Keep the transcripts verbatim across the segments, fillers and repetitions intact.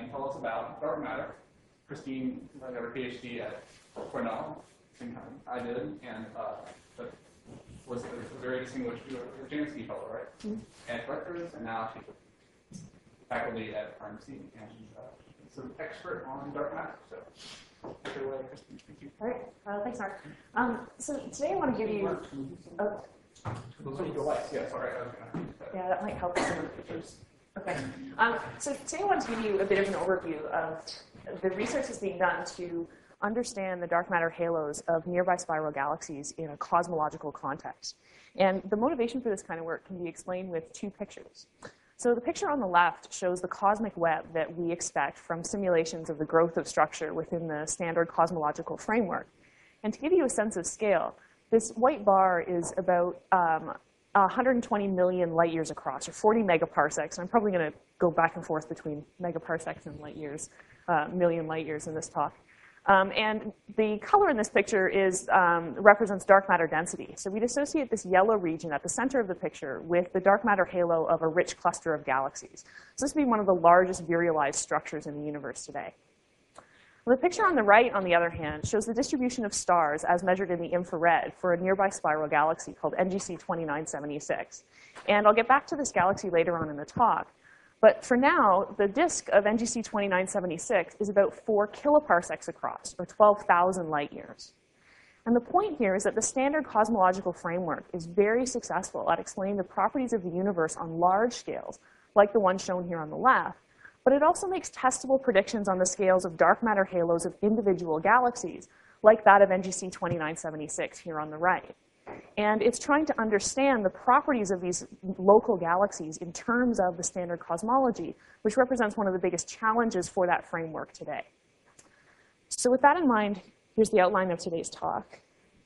and tell us about dark matter. Christine got her PhD at Cornell, same time I did, and uh, but was a very distinguished Jansky Fellow, right? Mm-hmm. At Rutgers, and now she's faculty at R M C, and she's uh, an expert on dark matter. So, take it away, Christine. Thank you. All right. Uh, thanks, Mark. Um, so today I want to give you. Oh. Yeah, sorry. I was gonna, yeah, that might help with some of the pictures. Okay. Um, so today I want to give you a bit of an overview of the research that's being done to understand the dark matter halos of nearby spiral galaxies in a cosmological context. And the motivation for this kind of work can be explained with two pictures. So the picture on the left shows the cosmic web that we expect from simulations of the growth of structure within the standard cosmological framework. And to give you a sense of scale, this white bar is about um, one hundred twenty million light years across, or forty megaparsecs. And I'm probably going to go back and forth between megaparsecs and light years, uh, million light years in this talk. Um, and the color in this picture is, um, represents dark matter density. So we'd associate this yellow region at the center of the picture with the dark matter halo of a rich cluster of galaxies. So this would be one of the largest virialized structures in the universe today. The picture on the right, on the other hand, shows the distribution of stars as measured in the infrared for a nearby spiral galaxy called N G C twenty-nine seventy-six. And I'll get back to this galaxy later on in the talk. But for now, the disk of N G C twenty-nine seventy-six is about four kiloparsecs across, or twelve thousand light years. And the point here is that the standard cosmological framework is very successful at explaining the properties of the universe on large scales, like the one shown here on the left. But it also makes testable predictions on the scales of dark matter halos of individual galaxies, like that of N G C twenty-nine seventy-six here on the right. And it's trying to understand the properties of these local galaxies in terms of the standard cosmology, which represents one of the biggest challenges for that framework today. So with that in mind, here's the outline of today's talk.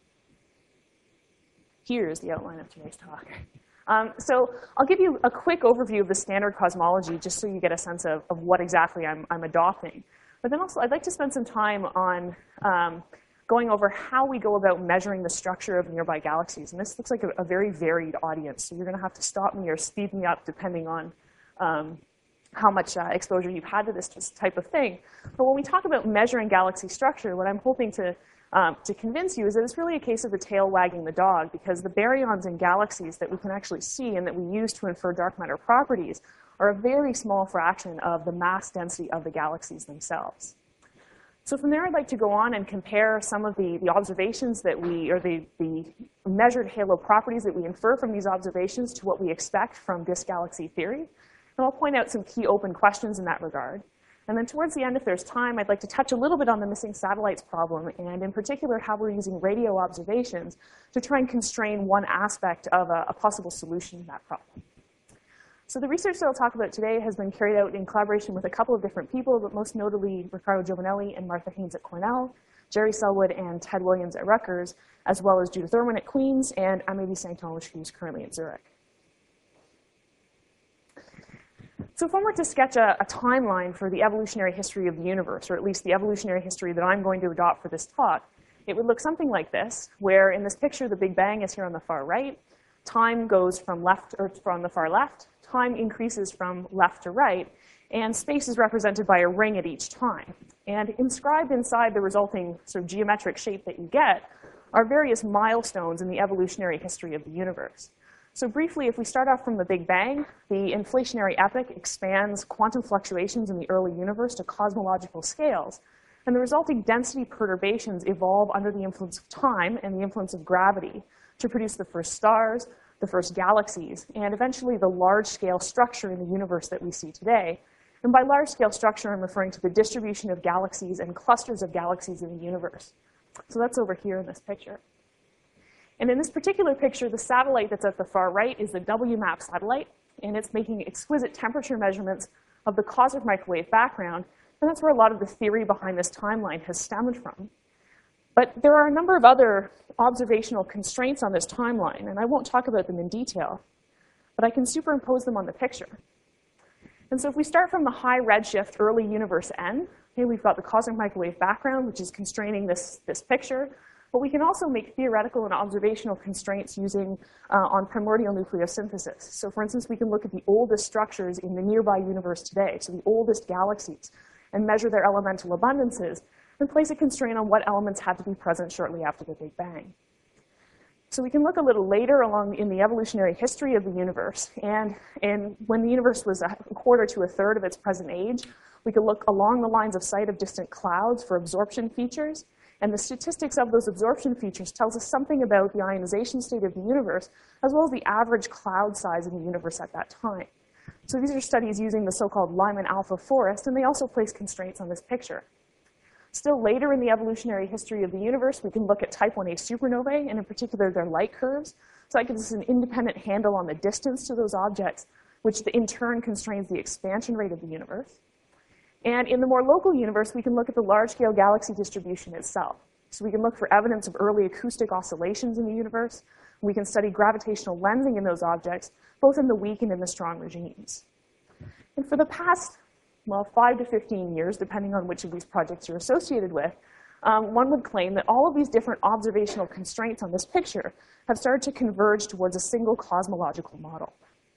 Here's the outline of today's talk. Um, so I'll give you a quick overview of the standard cosmology just so you get a sense of, of what exactly I'm, I'm adopting. But then also I'd like to spend some time on um, going over how we go about measuring the structure of nearby galaxies. And this looks like a, a very varied audience, so you're going to have to stop me or speed me up depending on um, how much uh, exposure you've had to this type of thing. But when we talk about measuring galaxy structure, what I'm hoping to Um, to convince you is that it's really a case of the tail wagging the dog, because the baryons in galaxies that we can actually see and that we use to infer dark matter properties are a very small fraction of the mass density of the galaxies themselves. So from there, I'd like to go on and compare some of the, the observations that we, or the, the measured halo properties that we infer from these observations to what we expect from disk galaxy theory. And I'll point out some key open questions in that regard. And then towards the end, if there's time, I'd like to touch a little bit on the missing satellites problem, and in particular, how we're using radio observations to try and constrain one aspect of a, a possible solution to that problem. So the research that I'll talk about today has been carried out in collaboration with a couple of different people, but most notably Riccardo Giovanelli and Martha Haynes at Cornell, Jerry Selwood and Ted Williams at Rutgers, as well as Judith Irwin at Queen's, and Amélie Saint-Onge, who's currently at Zurich. So if I were to sketch a, a timeline for the evolutionary history of the universe, or at least the evolutionary history that I'm going to adopt for this talk, it would look something like this, where in this picture, the Big Bang is here on the far right. Time goes from left, or from the far left. Time increases from left to right. And space is represented by a ring at each time. And inscribed inside the resulting sort of geometric shape that you get are various milestones in the evolutionary history of the universe. So briefly, if we start off from the Big Bang, the inflationary epoch expands quantum fluctuations in the early universe to cosmological scales. And the resulting density perturbations evolve under the influence of time and the influence of gravity to produce the first stars, the first galaxies, and eventually the large-scale structure in the universe that we see today. And by large-scale structure, I'm referring to the distribution of galaxies and clusters of galaxies in the universe. So that's over here in this picture. And in this particular picture, the satellite that's at the far right is the W MAP satellite, and it's making exquisite temperature measurements of the cosmic microwave background, and that's where a lot of the theory behind this timeline has stemmed from. But there are a number of other observational constraints on this timeline, and I won't talk about them in detail, but I can superimpose them on the picture. And so if we start from the high redshift early universe N, here we've got the cosmic microwave background, which is constraining this, this picture. But we can also make theoretical and observational constraints using uh, on primordial nucleosynthesis. So for instance, we can look at the oldest structures in the nearby universe today, so the oldest galaxies. and measure their elemental abundances, and place a constraint on what elements had to be present shortly after the Big Bang. So we can look a little later along in the evolutionary history of the universe, and, and when the universe was a quarter to a third of its present age, we could look along the lines of sight of distant clouds for absorption features, and the statistics of those absorption features tells us something about the ionization state of the universe, as well as the average cloud size in the universe at that time. So these are studies using the so-called Lyman alpha forest, and they also place constraints on this picture. Still later in the evolutionary history of the universe, we can look at type one A supernovae, and in particular their light curves. So that gives us an independent handle on the distance to those objects, which in turn constrains the expansion rate of the universe. And in the more local universe, we can look at the large-scale galaxy distribution itself. So we can look for evidence of early acoustic oscillations in the universe. We can study gravitational lensing in those objects, both in the weak and in the strong regimes. And for the past well, five to fifteen years, depending on which of these projects you're associated with, um, one would claim that all of these different observational constraints on this picture have started to converge towards a single cosmological model.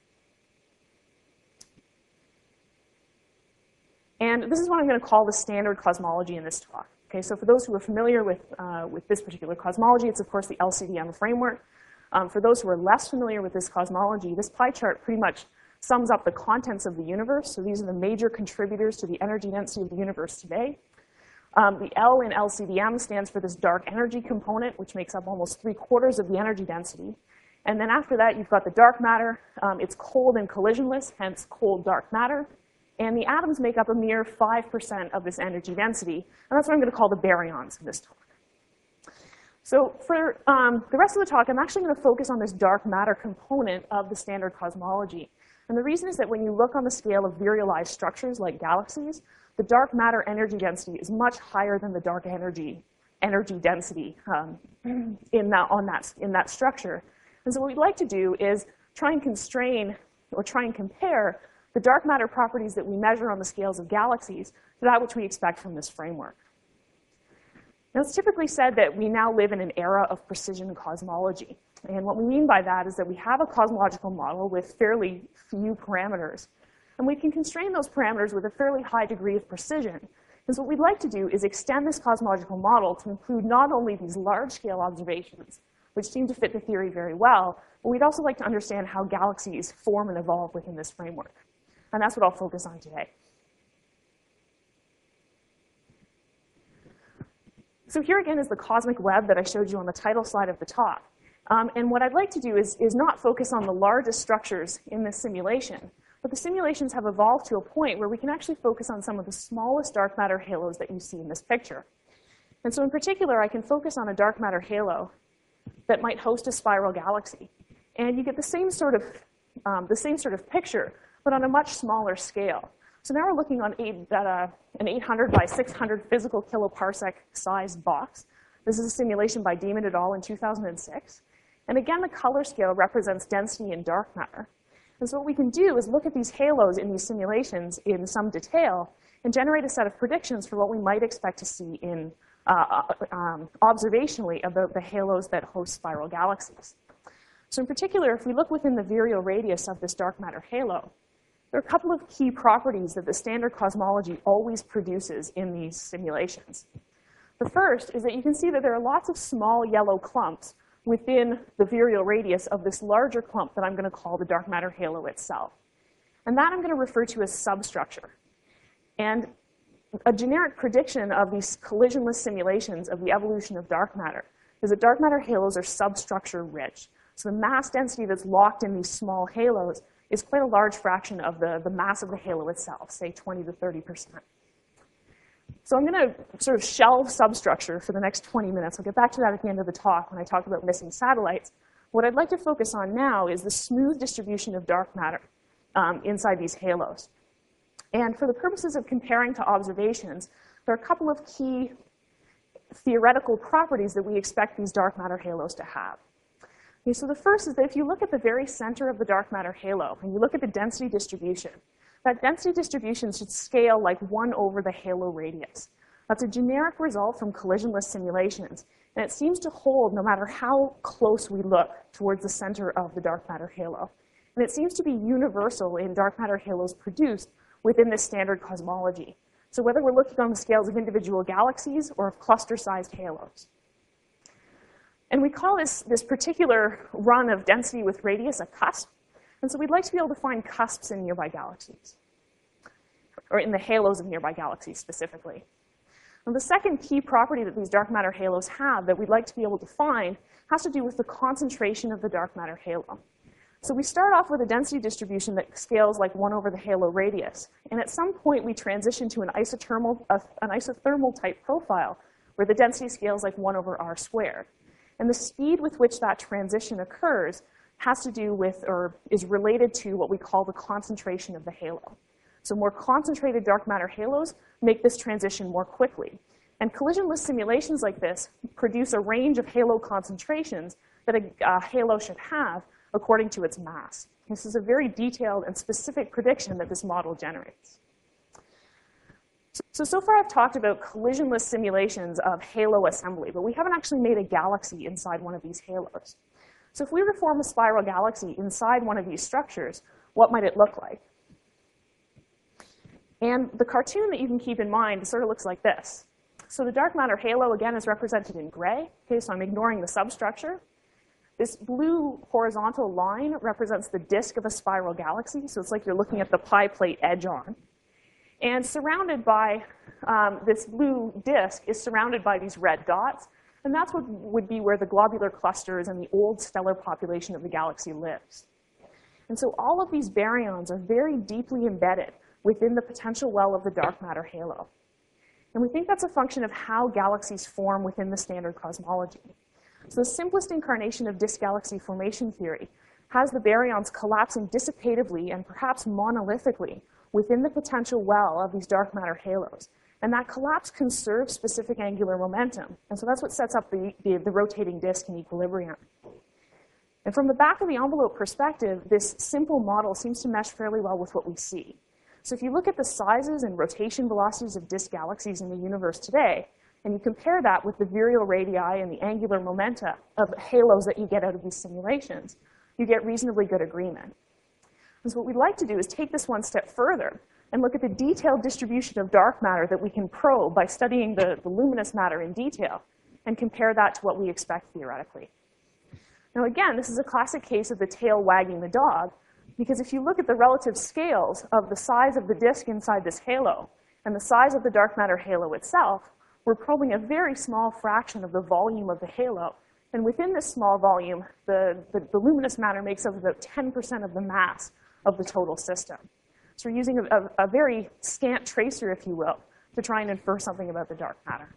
And this is what I'm going to call the standard cosmology in this talk. Okay, so for those who are familiar with, uh, with this particular cosmology, it's of course the L C D M framework. Um, for those who are less familiar with this cosmology, this pie chart pretty much sums up the contents of the universe. So these are the major contributors to the energy density of the universe today. Um, the L in L C D M stands for this dark energy component, which makes up almost three quarters of the energy density. And then after that, you've got the dark matter. Um, it's cold and collisionless, hence cold dark matter. And the atoms make up a mere five percent of this energy density. And that's what I'm going to call the baryons in this talk. So for um, the rest of the talk, I'm actually going to focus on this dark matter component of the standard cosmology. And the reason is that when you look on the scale of virialized structures like galaxies, the dark matter energy density is much higher than the dark energy energy density um, in, that, on that, in that structure. And so what we'd like to do is try and constrain or try and compare the dark matter properties that we measure on the scales of galaxies to that which we expect from this framework. Now, it's typically said that we now live in an era of precision cosmology. And what we mean by that is that we have a cosmological model with fairly few parameters. And we can constrain those parameters with a fairly high degree of precision. And so what we'd like to do is extend this cosmological model to include not only these large-scale observations, which seem to fit the theory very well, but we'd also like to understand how galaxies form and evolve within this framework. And that's what I'll focus on today. So here again is the cosmic web that I showed you on the title slide of the talk. Um, and what I'd like to do is, is not focus on the largest structures in this simulation, but the simulations have evolved to a point where we can actually focus on some of the smallest dark matter halos that you see in this picture. And so in particular, I can focus on a dark matter halo that might host a spiral galaxy. And you get the same sort of, um, the same sort of picture, but on a much smaller scale. So now we're looking on eight, at a, an eight hundred by six hundred physical kiloparsec sized box. This is a simulation by Demon et al. In two thousand six. And again, the color scale represents density in dark matter. And so what we can do is look at these halos in these simulations in some detail and generate a set of predictions for what we might expect to see in, uh, um, observationally about the halos that host spiral galaxies. So in particular, if we look within the virial radius of this dark matter halo, there are a couple of key properties that the standard cosmology always produces in these simulations. The first is that you can see that there are lots of small yellow clumps within the virial radius of this larger clump that I'm going to call the dark matter halo itself. And that I'm going to refer to as substructure. And a generic prediction of these collisionless simulations of the evolution of dark matter is that dark matter halos are substructure rich. So the mass density that's locked in these small halos is quite a large fraction of the, the mass of the halo itself, say twenty to thirty percent. So I'm going to sort of shelve substructure for the next twenty minutes. I'll get back to that at the end of the talk when I talk about missing satellites. What I'd like to focus on now is the smooth distribution of dark matter um, inside these halos. And for the purposes of comparing to observations, there are a couple of key theoretical properties that we expect these dark matter halos to have. Okay, so the first is that if you look at the very center of the dark matter halo and you look at the density distribution, that density distribution should scale like one over the halo radius. That's a generic result from collisionless simulations, and it seems to hold no matter how close we look towards the center of the dark matter halo. And it seems to be universal in dark matter halos produced within this standard cosmology. So whether we're looking on the scales of individual galaxies or of cluster-sized halos. And we call this, this particular run of density with radius a cusp. And so we'd like to be able to find cusps in nearby galaxies, or in the halos of nearby galaxies specifically. And the second key property that these dark matter halos have that we'd like to be able to find has to do with the concentration of the dark matter halo. So we start off with a density distribution that scales like one over the halo radius. And at some point, we transition to an isothermal, uh, an isothermal type profile where the density scales like one over r squared. And the speed with which that transition occurs has to do with, or is related to, what we call the concentration of the halo. So more concentrated dark matter halos make this transition more quickly. And collisionless simulations like this produce a range of halo concentrations that a, a halo should have according to its mass. This is a very detailed and specific prediction that this model generates. So, so far I've talked about collisionless simulations of halo assembly, but we haven't actually made a galaxy inside one of these halos. So if we were to form a spiral galaxy inside one of these structures, what might it look like? And the cartoon that you can keep in mind sort of looks like this. So the dark matter halo, again, is represented in gray. Okay, so I'm ignoring the substructure. This blue horizontal line represents the disk of a spiral galaxy. So it's like you're looking at the pie plate edge on. And surrounded by, um, this blue disk is surrounded by these red dots. And that's what would be where the globular clusters and the old stellar population of the galaxy lives. And so all of these baryons are very deeply embedded within the potential well of the dark matter halo. And we think that's a function of how galaxies form within the standard cosmology. So the simplest incarnation of disk galaxy formation theory has the baryons collapsing dissipatively and perhaps monolithically within the potential well of these dark matter halos. And that collapse conserves specific angular momentum. And so that's what sets up the, the, the rotating disk in equilibrium. And from the back of the envelope perspective, this simple model seems to mesh fairly well with what we see. So if you look at the sizes and rotation velocities of disk galaxies in the universe today, and you compare that with the virial radii and the angular momenta of halos that you get out of these simulations, you get reasonably good agreement. And so what we'd like to do is take this one step further and look at the detailed distribution of dark matter that we can probe by studying the, the luminous matter in detail and compare that to what we expect theoretically. Now again, this is a classic case of the tail wagging the dog, because if you look at the relative scales of the size of the disk inside this halo and the size of the dark matter halo itself, we're probing a very small fraction of the volume of the halo. And within this small volume, the, the, the luminous matter makes up about ten percent of the mass of the total system. So we're using a, a, a very scant tracer, if you will, to try and infer something about the dark matter.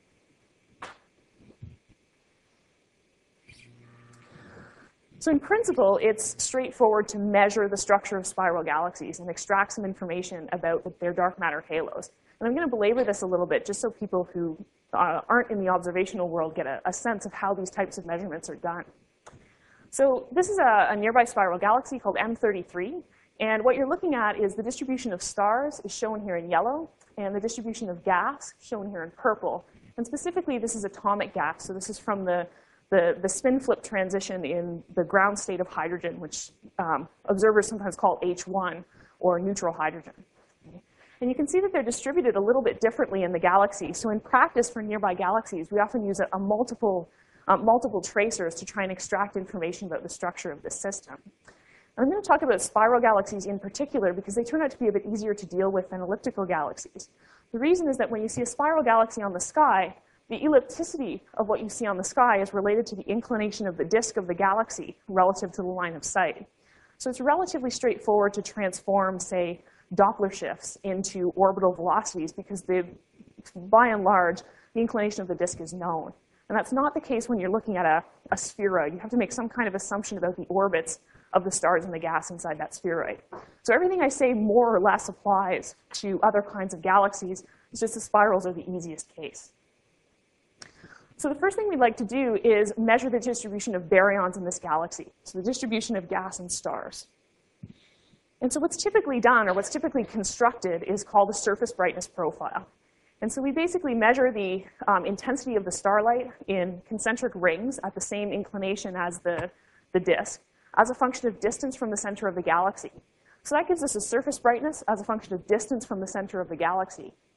So in principle, it's straightforward to measure the structure of spiral galaxies and extract some information about their dark matter halos. And I'm going to belabor this a little bit just so people who uh, aren't in the observational world get a, a sense of how these types of measurements are done. So this is a, a nearby spiral galaxy called M thirty-three. And what you're looking at is the distribution of stars is shown here in yellow, and the distribution of gas shown here in purple. And specifically, this is atomic gas. So this is from the The, the spin flip transition in the ground state of hydrogen, which um, observers sometimes call H one, or neutral hydrogen. Okay. And you can see that they're distributed a little bit differently in the galaxy. So in practice for nearby galaxies, we often use a, a multiple, uh, multiple tracers to try and extract information about the structure of the system. And I'm going to talk about spiral galaxies in particular because they turn out to be a bit easier to deal with than elliptical galaxies. The reason is that when you see a spiral galaxy on the sky, the ellipticity of what you see on the sky is related to the inclination of the disk of the galaxy relative to the line of sight. So it's relatively straightforward to transform, say, Doppler shifts into orbital velocities because they, by and large, the inclination of the disk is known. And that's not the case when you're looking at a, a spheroid. You have to make some kind of assumption about the orbits of the stars and the gas inside that spheroid. So everything I say more or less applies to other kinds of galaxies. It's just the spirals are the easiest case. So the first thing we'd like to do is measure the distribution of baryons in this galaxy, so the distribution of gas and stars. And so what's typically done, or what's typically constructed, is called a surface brightness profile. And so we basically measure the um, intensity of the starlight in concentric rings at the same inclination as the, the disk, as a function of distance from the center of the galaxy. So that gives us a surface brightness as a function of distance from the center of the galaxy.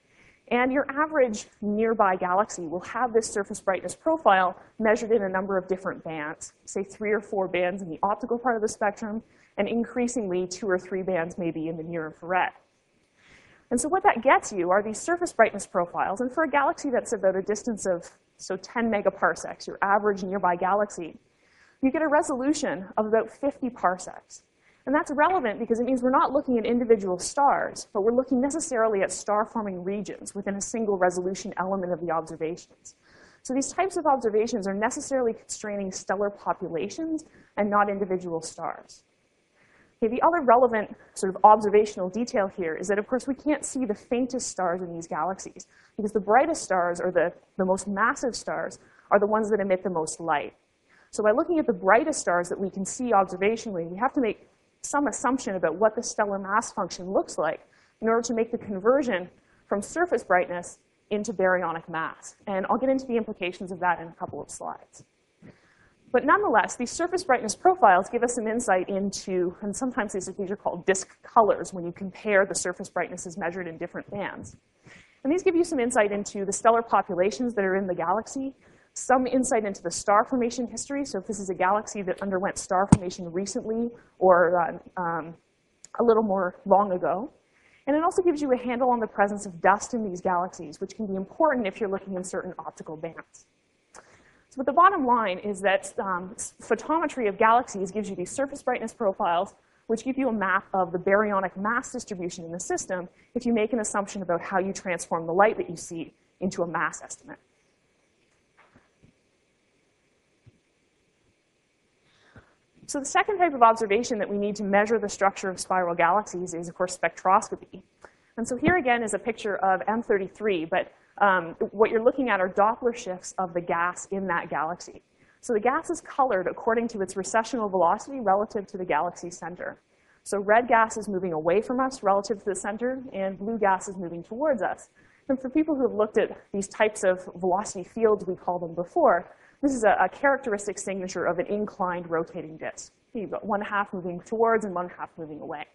And your average nearby galaxy will have this surface brightness profile measured in a number of different bands, say three or four bands in the optical part of the spectrum, and increasingly two or three bands maybe in the near infrared. And so what that gets you are these surface brightness profiles. And for a galaxy that's about a distance of so ten megaparsecs, your average nearby galaxy, you get a resolution of about fifty parsecs. And that's relevant because it means we're not looking at individual stars, but we're looking necessarily at star-forming regions within a single resolution element of the observations. So these types of observations are necessarily constraining stellar populations and not individual stars. Okay, the other relevant sort of observational detail here is that, of course, we can't see the faintest stars in these galaxies because the brightest stars, or the, the most massive stars, are the ones that emit the most light. So by looking at the brightest stars that we can see observationally, we have to make some assumption about what the stellar mass function looks like in order to make the conversion from surface brightness into baryonic mass. And I'll get into the implications of that in a couple of slides. But nonetheless, these surface brightness profiles give us some insight into, and sometimes these are, these are called disk colors when you compare the surface brightnesses measured in different bands. And these give you some insight into the stellar populations that are in the galaxy, some insight into the star formation history. So if this is a galaxy that underwent star formation recently or uh, um, a little more long ago. And it also gives you a handle on the presence of dust in these galaxies, which can be important if you're looking in certain optical bands. So but the bottom line is that um, photometry of galaxies gives you these surface brightness profiles, which give you a map of the baryonic mass distribution in the system if you make an assumption about how you transform the light that you see into a mass estimate. So the second type of observation that we need to measure the structure of spiral galaxies is, of course, spectroscopy. And so here again is a picture of M thirty-three, but um, what you're looking at are Doppler shifts of the gas in that galaxy. So the gas is colored according to its recessional velocity relative to the galaxy's center. So red gas is moving away from us relative to the center, and blue gas is moving towards us. And for people who have looked at these types of velocity fields, we call them before, this is a, a characteristic signature of an inclined rotating disk. You've got one half moving towards and one half moving away.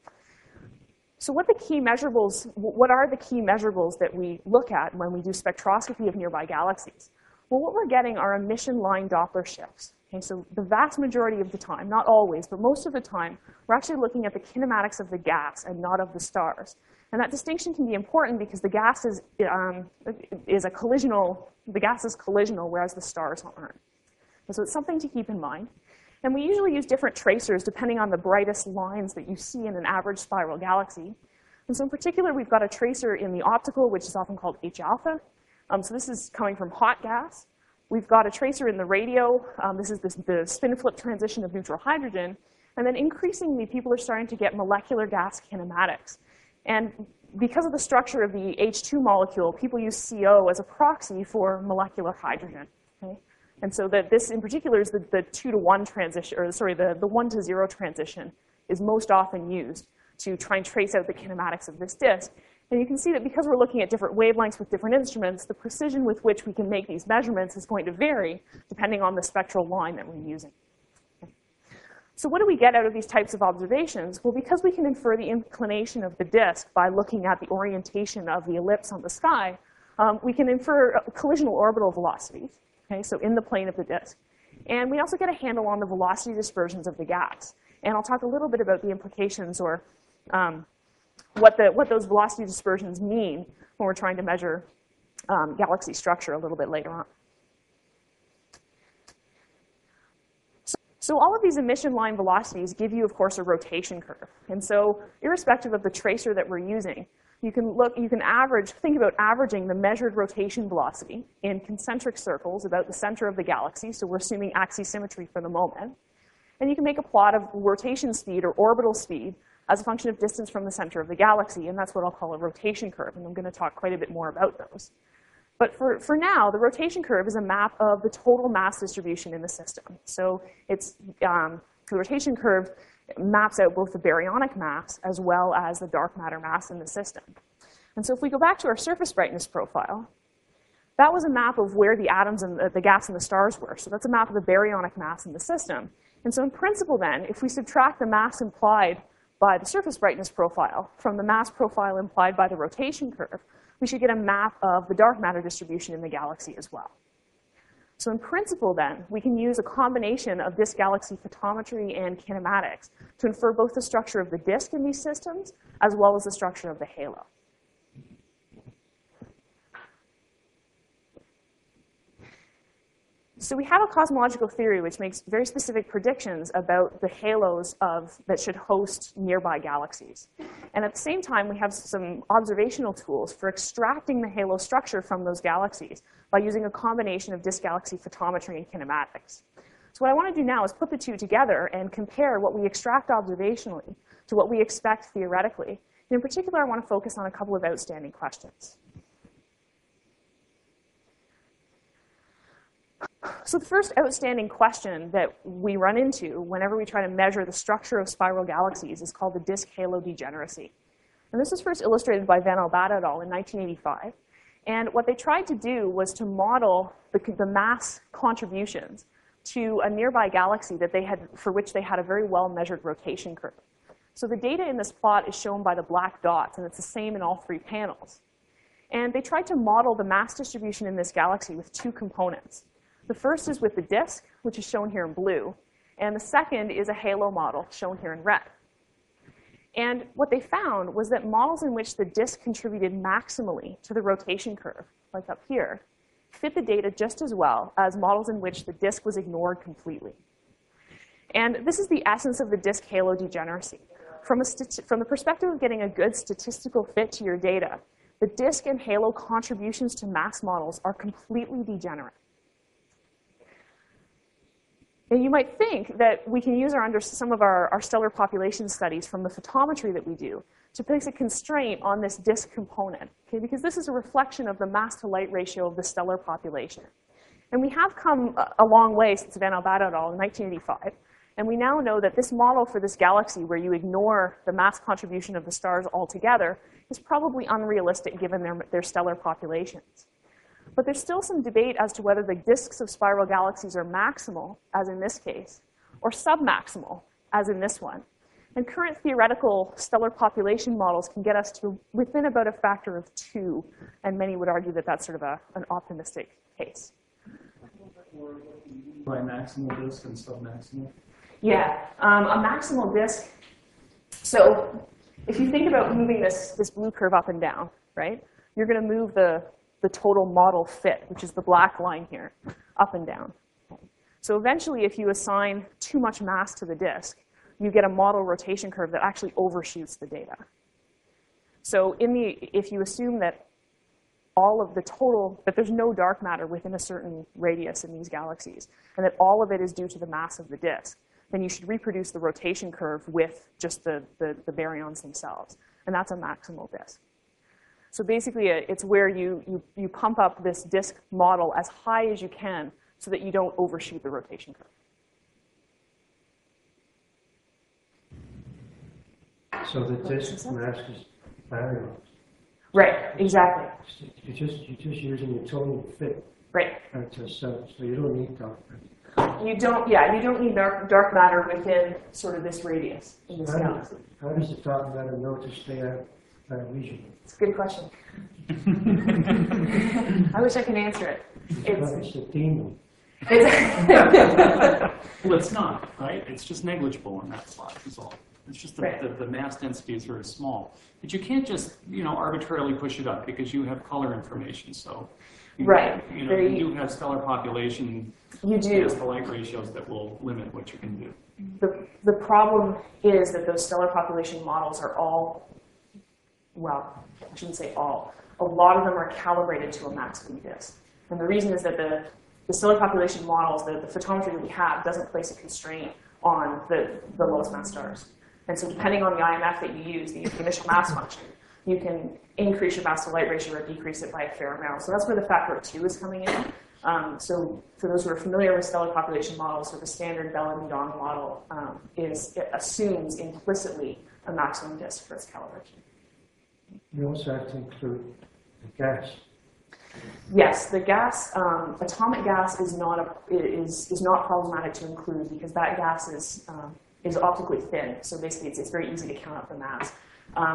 So what the key measurables, what are the key measurables that we look at when we do spectroscopy of nearby galaxies? Well, what we're getting are emission line Doppler shifts. Okay, so the vast majority of the time, not always, but most of the time, we're actually looking at the kinematics of the gas and not of the stars. And that distinction can be important because the gas is, um, is a collisional, the gas is collisional, whereas the stars aren't. And so it's something to keep in mind. And we usually use different tracers depending on the brightest lines that you see in an average spiral galaxy. And so in particular, we've got a tracer in the optical, which is often called H alpha. Um, so this is coming from hot gas. We've got a tracer in the radio. Um, this is this, the spin flip transition of neutral hydrogen. And then increasingly, people are starting to get molecular gas kinematics. And because of the structure of the H two molecule, people use C O as a proxy for molecular hydrogen. Okay? And so that this, in particular, is the, the two to one transition, or sorry, the, the one to zero transition is most often used to try and trace out the kinematics of this disk. And you can see that because we're looking at different wavelengths with different instruments, the precision with which we can make these measurements is going to vary depending on the spectral line that we're using. Okay. So what do we get out of these types of observations? Well, because we can infer the inclination of the disk by looking at the orientation of the ellipse on the sky, um, we can infer collisional orbital velocities, okay, so in the plane of the disk. And we also get a handle on the velocity dispersions of the gas. And I'll talk a little bit about the implications or um, what, the, what those velocity dispersions mean when we're trying to measure um, galaxy structure a little bit later on. So, so all of these emission line velocities give you, of course, a rotation curve. And so irrespective of the tracer that we're using, you can look, you can average, think about averaging the measured rotation velocity in concentric circles about the center of the galaxy. So we're assuming axisymmetry for the moment. And you can make a plot of rotation speed or orbital speed as a function of distance from the center of the galaxy, and that's what I'll call a rotation curve, and I'm going to talk quite a bit more about those. But for, for now, the rotation curve is a map of the total mass distribution in the system. So it's, um, the rotation curve maps out both the baryonic mass as well as the dark matter mass in the system. And so if we go back to our surface brightness profile, that was a map of where the atoms and the, the gas and the stars were. So that's a map of the baryonic mass in the system. And so in principle then, if we subtract the mass implied by the surface brightness profile from the mass profile implied by the rotation curve, we should get a map of the dark matter distribution in the galaxy as well. So in principle, then, we can use a combination of disk galaxy photometry and kinematics to infer both the structure of the disk in these systems as well as the structure of the halo. So we have a cosmological theory which makes very specific predictions about the halos of, that should host nearby galaxies. And at the same time, we have some observational tools for extracting the halo structure from those galaxies by using a combination of disk galaxy photometry and kinematics. So what I want to do now is put the two together and compare what we extract observationally to what we expect theoretically. And in particular, I want to focus on a couple of outstanding questions. So the first outstanding question that we run into whenever we try to measure the structure of spiral galaxies is called the disk halo degeneracy. And this was first illustrated by Van Albada et al. In nineteen eighty-five. And what they tried to do was to model the, the mass contributions to a nearby galaxy that they had, for which they had a very well-measured rotation curve. So the data in this plot is shown by the black dots, and it's the same in all three panels. And they tried to model the mass distribution in this galaxy with two components. The first is with the disk, which is shown here in blue, and the second is a halo model, shown here in red. And what they found was that models in which the disk contributed maximally to the rotation curve, like up here, fit the data just as well as models in which the disk was ignored completely. And this is the essence of the disk halo degeneracy. From, a from the perspective of getting a good statistical fit to your data, the disk and halo contributions to mass models are completely degenerate. And you might think that we can use our under, some of our, our stellar population studies from the photometry that we do to place a constraint on this disk component, okay? Because this is a reflection of the mass-to-light ratio of the stellar population. And we have come a, a long way since Van Albada et al. In nineteen eighty-five. And we now know that this model for this galaxy, where you ignore the mass contribution of the stars altogether, is probably unrealistic given their, their stellar populations. But there's still some debate as to whether the disks of spiral galaxies are maximal, as in this case, or submaximal, as in this one. And current theoretical stellar population models can get us to within about a factor of two, and many would argue that that's sort of a, an optimistic case. By maximal disk and submaximal? Yeah, um, a maximal disk. So if you think about moving this, this blue curve up and down, right, you're going to move the the total model fit, which is the black line here, up and down. So eventually, if you assign too much mass to the disk, you get a model rotation curve that actually overshoots the data. So in the, if you assume that all of the total, that there's no dark matter within a certain radius in these galaxies, and that all of it is due to the mass of the disk, then you should reproduce the rotation curve with just the, the, the baryons themselves. And that's a maximal disk. So basically, it's where you, you, you pump up this disk model as high as you can so that you don't overshoot the rotation curve. So the disk mass is baryons. Right, exactly. You're just, you're just using the total fit. Right. To so, so you don't need dark matter. You don't, yeah, you don't need dark, dark matter within sort of this radius in this How galaxy. does, how does the dark matter know to stay out of that region? It's a good question. I wish I could answer it. It's, It's a demon. it's Well, it's not, right? It's just negligible in that slot, is all. It's just the, Right. the, the mass density is very small. But you can't just, you know, arbitrarily push it up because you have color information. So, you, Right. you know, Very- you do have stellar population you do. mass to light ratios that will limit what you can do. The, the problem is that those stellar population models are all, well, I shouldn't say all, a lot of them are calibrated to a maximum disk. And the reason is that the, the stellar population models, the, the photometry that we have, doesn't place a constraint on the, the lowest mass stars. And so depending on the I M F that you use, the initial mass function, you can increase your mass to light ratio or decrease it by a fair amount. So that's where the factor of two is coming in. Um, so for those who are familiar with stellar population models, so the standard Bell-Meudon model um, is, it assumes implicitly a maximum disk for its calibration. You also have to include the gas. Yes, the gas, um, atomic gas is not a, is is not problematic to include because that gas is um, is optically thin. So basically, it's, it's very easy to count up the mass. Um,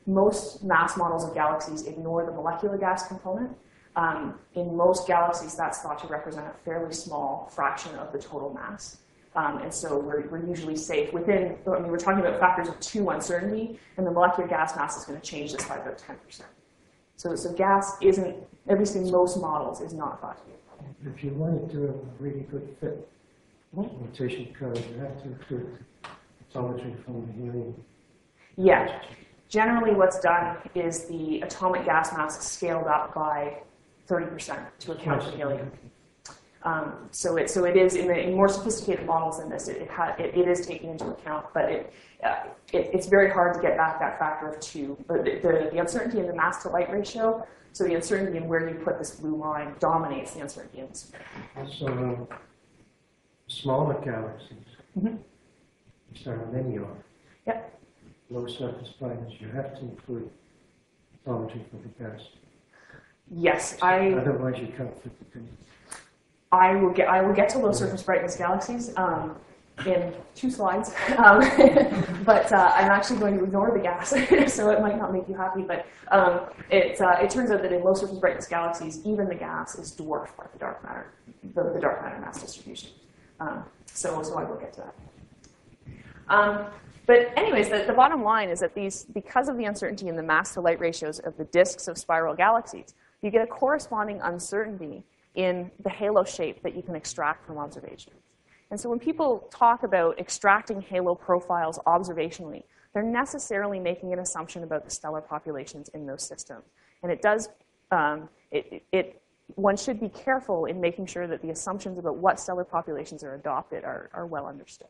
most mass models of galaxies ignore the molecular gas component. Um, in most galaxies, that's thought to represent a fairly small fraction of the total mass. Um, and so we're, we're usually safe within, I mean, we're talking about factors of two uncertainty, and the molecular gas mass is going to change this by about ten percent. So, so gas isn't, at least in most models, is not thought to be a problem. If you want to do a really good fit rotation curve, you have to include photometry from the helium. Yeah. Generally, what's done is the atomic gas mass is scaled up by thirty percent to account for helium. Um, so, it, so it is, in, the, in more sophisticated models than this, it, it, ha, it, it is taken into account, but it, uh, it, it's very hard to get back that factor of two. But the, the, the uncertainty in the mass to light ratio, so the uncertainty in where you put this blue line dominates the uncertainty in the sphere. Also, um, smaller galaxies, Mm-hmm. which there are many of, Yep. low surface brightness, you have to include photometry for the gas. Yes, I. Otherwise, you can't fit the thing. I will get I will get to low surface brightness galaxies um, in two slides, um, but uh, I'm actually going to ignore the gas, so it might not make you happy. But um, it uh, it turns out that in low surface brightness galaxies, even the gas is dwarfed by the dark matter, the, the dark matter mass distribution. Um, so so I will get to that. Um, but anyways, the, the bottom line is that these, because of the uncertainty in the mass to light ratios of the disks of spiral galaxies, you get a corresponding uncertainty in the halo shape that you can extract from observations. And so when people talk about extracting halo profiles observationally, they're necessarily making an assumption about the stellar populations in those systems. And it does, um, it, it, one should be careful in making sure that the assumptions about what stellar populations are adopted are, are well understood.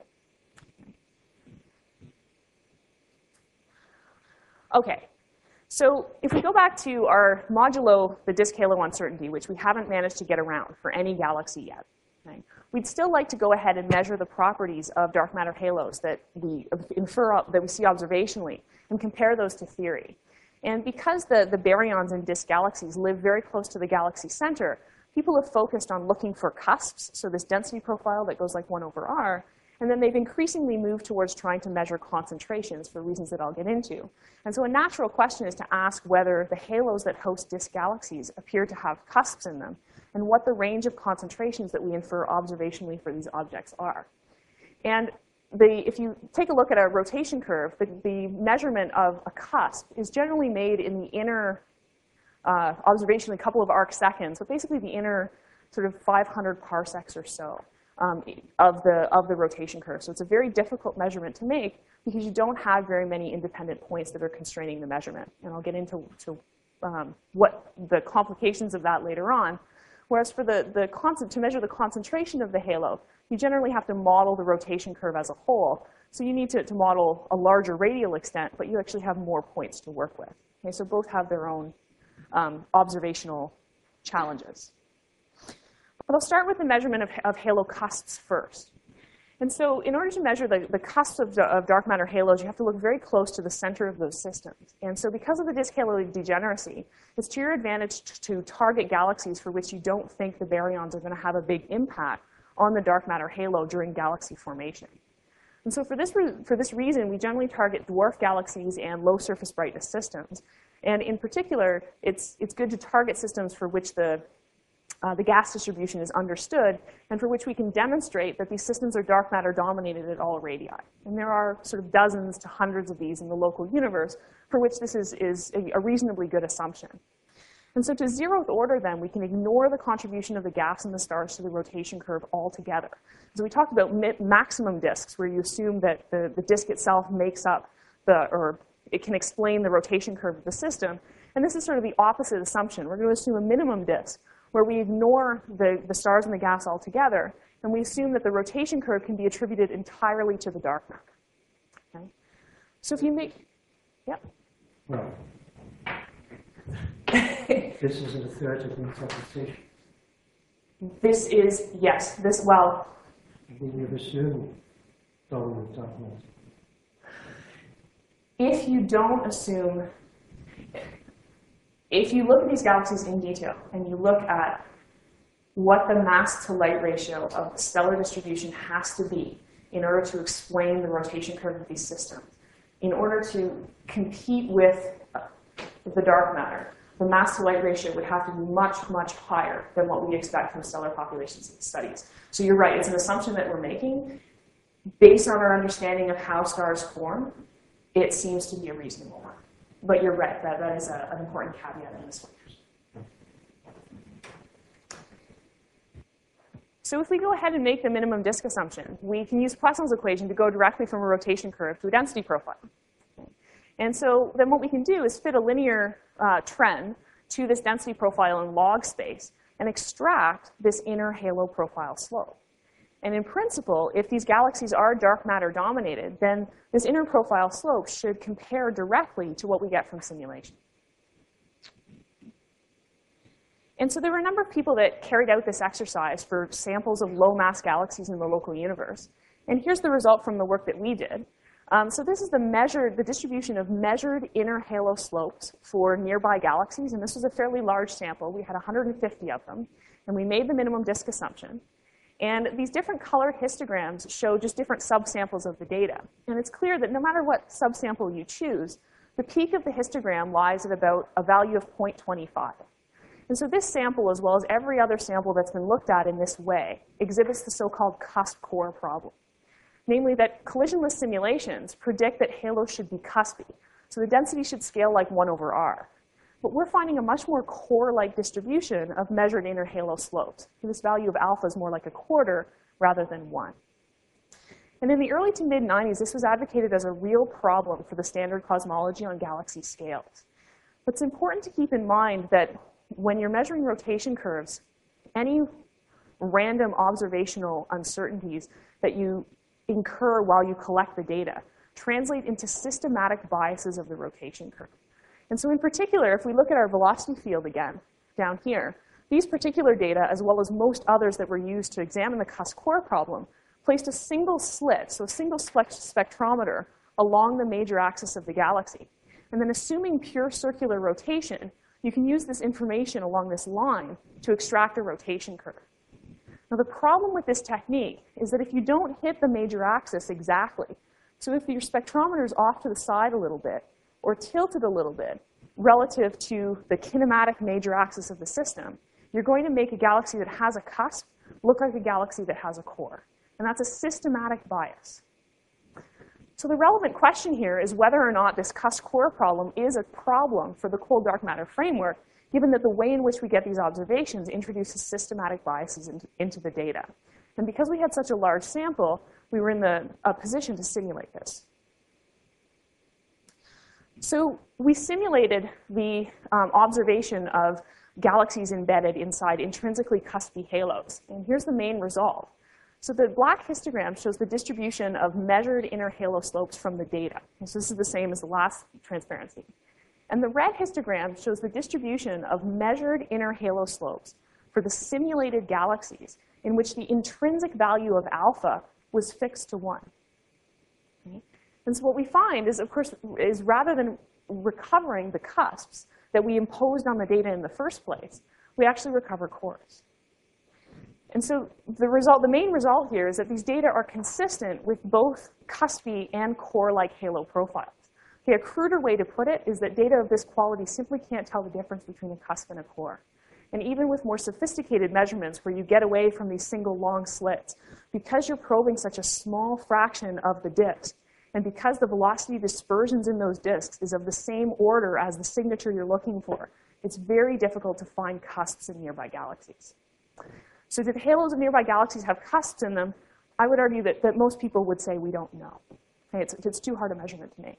Okay. So if we go back to our modulo, the disk halo uncertainty, which we haven't managed to get around for any galaxy yet, okay, we'd still like to go ahead and measure the properties of dark matter halos that we infer, that we see observationally, and compare those to theory. And because the, the baryons in disk galaxies live very close to the galaxy center, people have focused on looking for cusps, so this density profile that goes like one over R, and then they've increasingly moved towards trying to measure concentrations for reasons that I'll get into. And so a natural question is to ask whether the halos that host disk galaxies appear to have cusps in them, and what the range of concentrations that we infer observationally for these objects are. And the, if you take a look at a rotation curve, the, the measurement of a cusp is generally made in the inner, uh, observationally, a couple of arc seconds, but basically the inner sort of five hundred parsecs or so. Um, of, the, of the rotation curve. So it's a very difficult measurement to make because you don't have very many independent points that are constraining the measurement. And I'll get into to, um, what the complications of that later on. Whereas for the, the constant, to measure the concentration of the halo, you generally have to model the rotation curve as a whole. So you need to, to model a larger radial extent, but you actually have more points to work with. Okay, so both have their own um, observational challenges. But I'll start with the measurement of, of halo cusps first. And so in order to measure the, the cusps of, of dark matter halos, you have to look very close to the center of those systems. And so because of the disk halo degeneracy, it's to your advantage to target galaxies for which you don't think the baryons are going to have a big impact on the dark matter halo during galaxy formation. And so for this, for this reason, we generally target dwarf galaxies and low surface brightness systems. And in particular, it's, it's good to target systems for which the Uh, the gas distribution is understood, and for which we can demonstrate that these systems are dark matter dominated at all radii. And there are sort of dozens to hundreds of these in the local universe, for which this is, is a, a reasonably good assumption. And so to zeroth order, then, we can ignore the contribution of the gas and the stars to the rotation curve altogether. So we talked about maximum disks, where you assume that the, the disk itself makes up the, or it can explain the rotation curve of the system. And this is sort of the opposite assumption. We're going to assume a minimum disk, where we ignore the, the stars and the gas altogether, and we assume that the rotation curve can be attributed entirely to the dark matter. Okay? So if you make, yep. Well, this is a theoretical interpretation. This is, yes, this, well. I mean, you've assumed dominant dark matter. If you don't assume, if you look at these galaxies in detail and you look at what the mass to light ratio of the stellar distribution has to be in order to explain the rotation curve of these systems, in order to compete with the dark matter, the mass to light ratio would have to be much, much higher than what we expect from stellar population studies. So you're right, it's an assumption that we're making. Based on our understanding of how stars form, it seems to be a reasonable one. But you're right, that, that is a, an important caveat in this one. So if we go ahead and make the minimum disk assumption, we can use Poisson's equation to go directly from a rotation curve to a density profile. And so then what we can do is fit a linear uh, trend to this density profile in log space and extract this inner halo profile slope. And in principle, if these galaxies are dark matter dominated, then this inner profile slope should compare directly to what we get from simulation. And so there were a number of people that carried out this exercise for samples of low-mass galaxies in the local universe. And here's the result from the work that we did. Um, so this is the measured, the distribution of measured inner halo slopes for nearby galaxies. And this was a fairly large sample. We had one hundred fifty of them. And we made the minimum disk assumption. And these different colored histograms show just different subsamples of the data. And it's clear that no matter what subsample you choose, the peak of the histogram lies at about a value of zero point two five. And so this sample, as well as every other sample that's been looked at in this way, exhibits the so-called cusp core problem. Namely that collisionless simulations predict that halos should be cuspy. So the density should scale like one over R. But we're finding a much more core-like distribution of measured inner halo slopes. This value of alpha is more like a quarter rather than one. And in the early to mid nineties, this was advocated as a real problem for the standard cosmology on galaxy scales. But it's important to keep in mind that when you're measuring rotation curves, any random observational uncertainties that you incur while you collect the data translate into systematic biases of the rotation curve. And so in particular, if we look at our velocity field again, down here, these particular data, as well as most others that were used to examine the cusp core problem, placed a single slit, so a single spectrometer, along the major axis of the galaxy. And then assuming pure circular rotation, you can use this information along this line to extract a rotation curve. Now, the problem with this technique is that if you don't hit the major axis exactly, so if your spectrometer is off to the side a little bit or tilted a little bit relative to the kinematic major axis of the system, you're going to make a galaxy that has a cusp look like a galaxy that has a core. And that's a systematic bias. So the relevant question here is whether or not this cusp core problem is a problem for the cold dark matter framework, given that the way in which we get these observations introduces systematic biases into, into the data. And because we had such a large sample, we were in the uh, position to simulate this. So we simulated the um, observation of galaxies embedded inside intrinsically cuspy halos. And here's the main result. So the black histogram shows the distribution of measured inner halo slopes from the data. And so this is the same as the last transparency. And the red histogram shows the distribution of measured inner halo slopes for the simulated galaxies in which the intrinsic value of alpha was fixed to one. Okay? And so what we find is, of course, is rather than recovering the cusps that we imposed on the data in the first place, we actually recover cores. And so the result, the main result here is that these data are consistent with both cuspy and core-like halo profiles. Okay, a cruder way to put it is that data of this quality simply can't tell the difference between a cusp and a core. And even with more sophisticated measurements where you get away from these single long slits, because you're probing such a small fraction of the disk, and because the velocity dispersions in those disks is of the same order as the signature you're looking for, it's very difficult to find cusps in nearby galaxies. So do the halos of nearby galaxies have cusps in them? I would argue that, that most people would say we don't know. Okay, it's, it's too hard a measurement to make.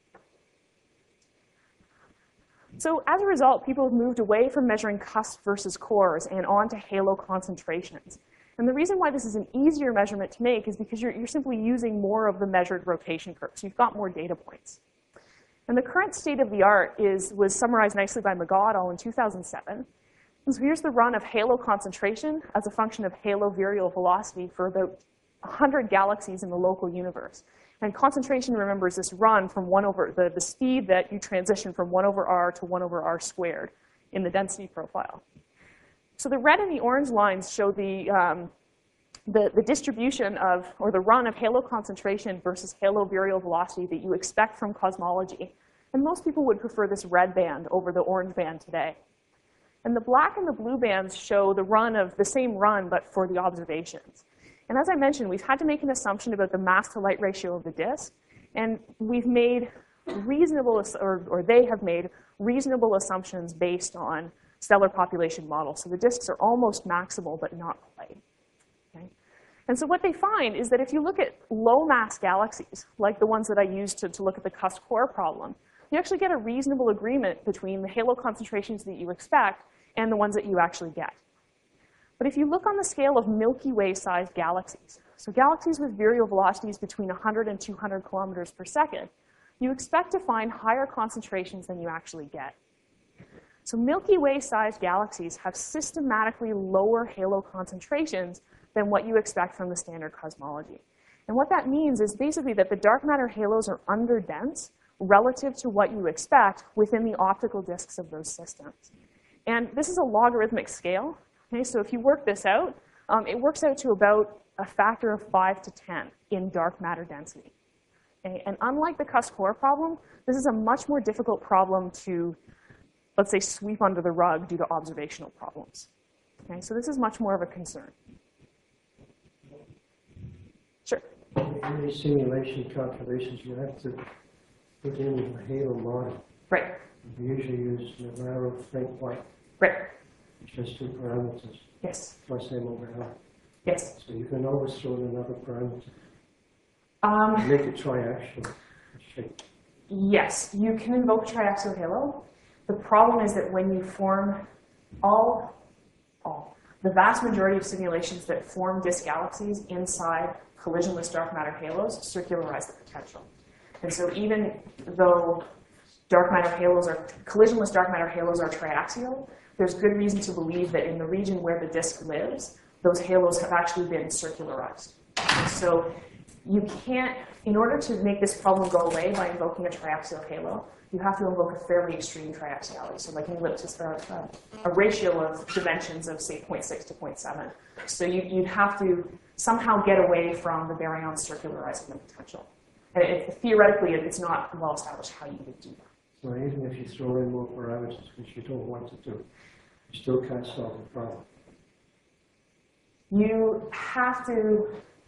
So as a result, people have moved away from measuring cusps versus cores and on to halo concentrations. And the reason why this is an easier measurement to make is because you're, you're simply using more of the measured rotation curve. So you've got more data points. And the current state of the art is, was summarized nicely by McGaw et al. In two thousand seven. And so here's the run of halo concentration as a function of halo virial velocity for about one hundred galaxies in the local universe. And concentration, remember, is this run from one over, the, the speed that you transition from one over r to one over r squared in the density profile. So the red and the orange lines show the, um, the, the distribution of, or the run of halo concentration versus halo virial velocity that you expect from cosmology And most people would prefer this red band over the orange band today. And the black and the blue bands show the run of the same run, but for the observations. And as I mentioned, we've had to make an assumption about the mass to light ratio of the disk. And we've made reasonable, or, or they have made reasonable assumptions based on stellar population models. So the disks are almost maximal, but not quite. Okay? And so what they find is that if you look at low mass galaxies, like the ones that I used to, to look at the cusp core problem, you actually get a reasonable agreement between the halo concentrations that you expect and the ones that you actually get. But if you look on the scale of Milky Way-sized galaxies, so galaxies with virial velocities between one hundred and two hundred kilometers per second, you expect to find higher concentrations than you actually get. So Milky Way-sized galaxies have systematically lower halo concentrations than what you expect from the standard cosmology. And what that means is basically that the dark matter halos are underdense relative to what you expect within the optical disks of those systems. And this is a logarithmic scale. Okay, so if you work this out, um, it works out to about a factor of five to ten in dark matter density. Okay, and unlike the cusp core problem, this is a much more difficult problem to, let's say, sweep under the rug due to observational problems. Okay, so this is much more of a concern. Sure. In these simulation calculations, you have to put in a halo model. Right. We usually use Navarro, Frank White, Right. just two parameters, Yes. plus M over L. Yes. So you can always throw in another parameter. Um, Make it triaxial shape. yes, you can invoke triaxial halo. The problem is that when you form all, all, the vast majority of simulations that form disk galaxies inside collisionless dark matter halos circularize the potential. And so even though dark matter halos are, collisionless dark matter halos are triaxial, there's good reason to believe that in the region where the disk lives, those halos have actually been circularized. And so you can't, in order to make this problem go away by invoking a triaxial halo, you have to invoke a fairly extreme triaxiality. So like an ellipsis, or a, a ratio of dimensions of, say, zero point six to zero point seven. So you, you'd have to somehow get away from the baryons circularizing the potential. And it, theoretically, it's not well established how you would do that. So even if you throw in more parameters, which you don't want to do, you still can't solve the problem. You have to,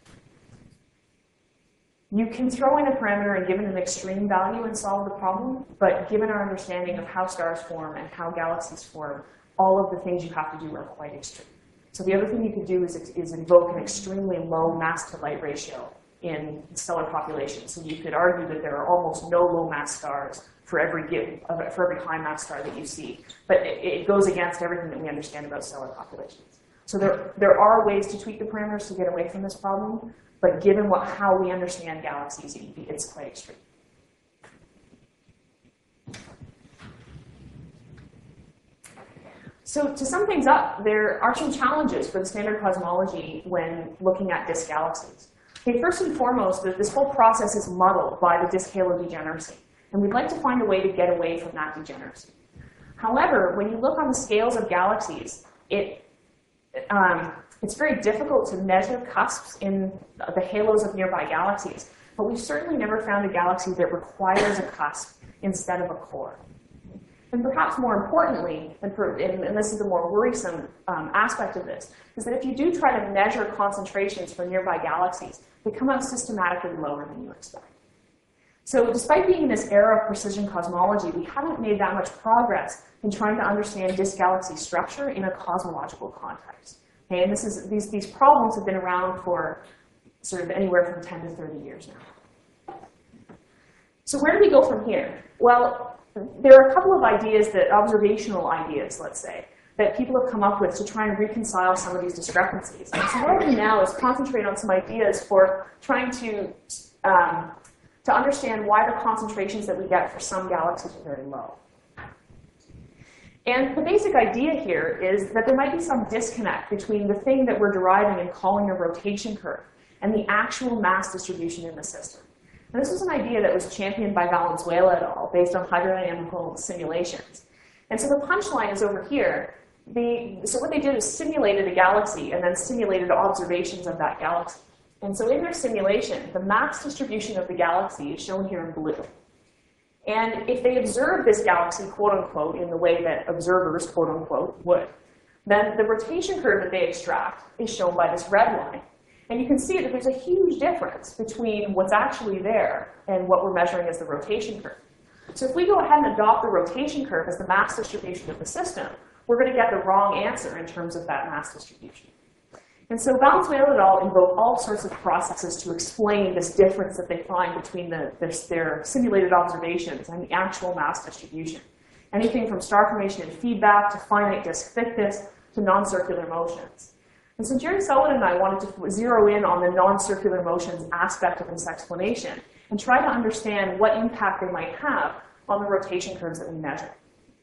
you can throw in a parameter and give it an extreme value and solve the problem, but given our understanding of how stars form and how galaxies form, all of the things you have to do are quite extreme. So the other thing you could do is, is invoke an extremely low mass to light ratio in stellar populations. So you could argue that there are almost no low mass stars for every given, for every high mass star that you see. But it, it goes against everything that we understand about stellar populations. So there, there are ways to tweak the parameters to get away from this problem, but given what, how we understand galaxies, it's quite extreme. So to sum things up, there are some challenges for the standard cosmology when looking at disk galaxies. Okay, first and foremost, this whole process is muddled by the disk halo degeneracy. And we'd like to find a way to get away from that degeneracy. However, when you look on the scales of galaxies, it, um, it's very difficult to measure cusps in the halos of nearby galaxies. But we've certainly never found a galaxy that requires a cusp instead of a core. And perhaps more importantly, and, for, and, and this is the more worrisome um, aspect of this, is that if you do try to measure concentrations for nearby galaxies, they come out systematically lower than you expect. So despite being in this era of precision cosmology, we haven't made that much progress in trying to understand disk galaxy structure in a cosmological context. Okay, and this is, these, these problems have been around for sort of anywhere from ten to thirty years now. So where do we go from here? Well, there are a couple of ideas, that observational ideas, let's say, that people have come up with to try and reconcile some of these discrepancies. And so what I do now is concentrate on some ideas for trying to, um, to understand why the concentrations that we get for some galaxies are very low. And the basic idea here is that there might be some disconnect between the thing that we're deriving and calling a rotation curve and the actual mass distribution in the system. And this was an idea that was championed by Valenzuela et al. Based on hydrodynamical simulations. And so the punchline is over here. The, so what they did is simulated a galaxy and then simulated observations of that galaxy. And so in their simulation, the mass distribution of the galaxy is shown here in blue. And if they observe this galaxy, quote unquote, in the way that observers, quote unquote, would, then the rotation curve that they extract is shown by this red line. And you can see that there's a huge difference between what's actually there and what we're measuring as the rotation curve. So if we go ahead and adopt the rotation curve as the mass distribution of the system, we're going to get the wrong answer in terms of that mass distribution. And so Valenzuela et al. Invoke all sorts of processes to explain this difference that they find between the, their, their simulated observations and the actual mass distribution. Anything from star formation and feedback to finite disk thickness to non-circular motions. And so Jerry Sullivan and I wanted to zero in on the non-circular motions aspect of this explanation and try to understand what impact they might have on the rotation curves that we measure.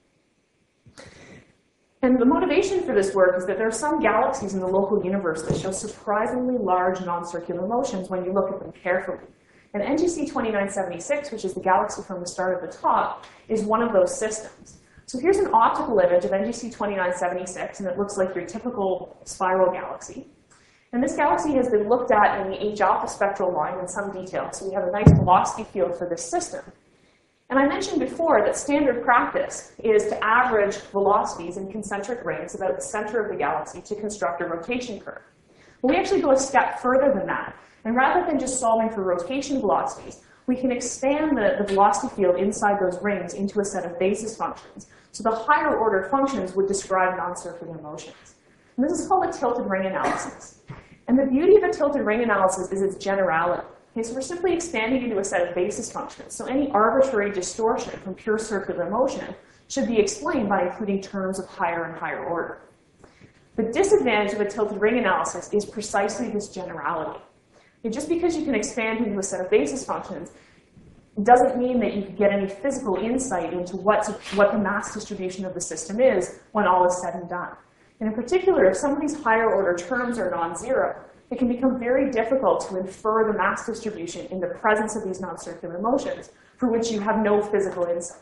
And the motivation for this work is that there are some galaxies in the local universe that show surprisingly large non-circular motions when you look at them carefully. And N G C twenty-nine seventy-six, which is the galaxy from the start at the top, is one of those systems. So here's an optical image of N G C twenty-nine seventy-six, and it looks like your typical spiral galaxy. And this galaxy has been looked at in the H alpha spectral line in some detail, so we have a nice velocity field for this system. And I mentioned before that standard practice is to average velocities in concentric rings about the center of the galaxy to construct a rotation curve. But we actually go a step further than that. And rather than just solving for rotation velocities, we can expand the, the velocity field inside those rings into a set of basis functions. So the higher order functions would describe non-circular motions. And this is called a tilted ring analysis. And the beauty of a tilted ring analysis is its generality. Okay, so we're simply expanding into a set of basis functions. So any arbitrary distortion from pure circular motion should be explained by including terms of higher and higher order. The disadvantage of a tilted ring analysis is precisely this generality. And just because you can expand into a set of basis functions doesn't mean that you can get any physical insight into what's, what the mass distribution of the system is when all is said and done. And in particular, if some of these higher order terms are non-zero, it can become very difficult to infer the mass distribution in the presence of these non-circular motions for which you have no physical insight.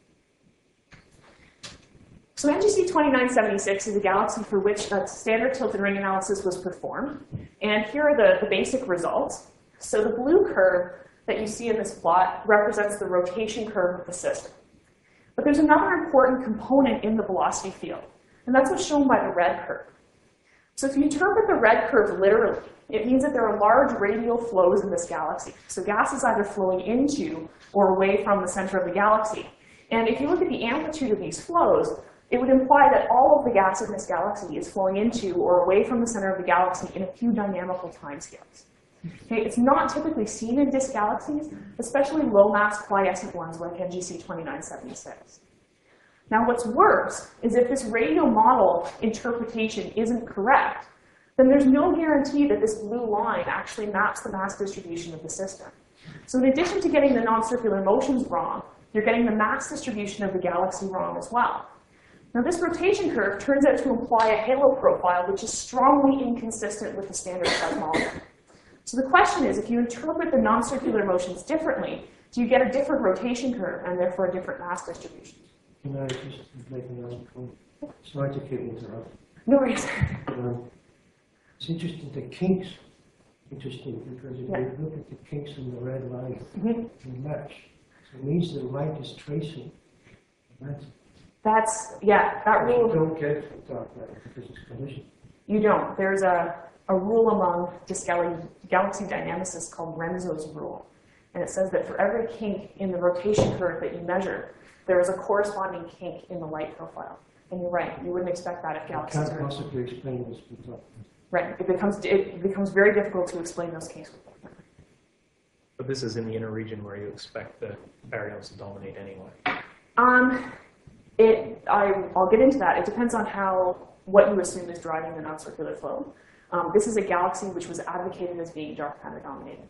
So N G C twenty-nine seventy-six is a galaxy for which a standard tilted ring analysis was performed. And here are the, the basic results. So the blue curve that you see in this plot represents the rotation curve of the system. But there's another important component in the velocity field, and that's what's shown by the red curve. So if you interpret the red curve literally, it means that there are large radial flows in this galaxy. So gas is either flowing into or away from the center of the galaxy. And if you look at the amplitude of these flows, it would imply that all of the gas in this galaxy is flowing into or away from the center of the galaxy in a few dynamical timescales. Okay, it's not typically seen in disk galaxies, especially low-mass quiescent ones like N G C twenty-nine seventy-six. Now what's worse is if this radial model interpretation isn't correct, then there's no guarantee that this blue line actually maps the mass distribution of the system. So in addition to getting the non-circular motions wrong, you're getting the mass distribution of the galaxy wrong as well. Now this rotation curve turns out to imply a halo profile which is strongly inconsistent with the standard cosmology. So the question is, if you interpret the non-circular motions differently, do you get a different rotation curve and therefore a different mass distribution? Can I just make another point? Sorry to keep interrupting. No worries. Um, it's interesting, the kinks, interesting, because if Yeah. you look at the kinks in the red line, Mm-hmm. they match. So it means the light is tracing. Right? That's, yeah, that You rule, don't get it from dark matter because it's collision. you don't. There's a, a rule among disk gal- galaxy dynamicists called Renzo's rule. And it says that for every kink in the rotation curve that you measure, there is a corresponding kink in the light profile. And you're right, you wouldn't expect that if I galaxies can't are... possibly explain this with dark matter. Right, it becomes, it becomes very difficult to explain those kinks with dark matter. But this is in the inner region where you expect the baryons to dominate anyway. Um, it, I, I'll get into that. It depends on how, what you assume is driving the non-circular flow. Um, this is a galaxy which was advocated as being dark matter dominated.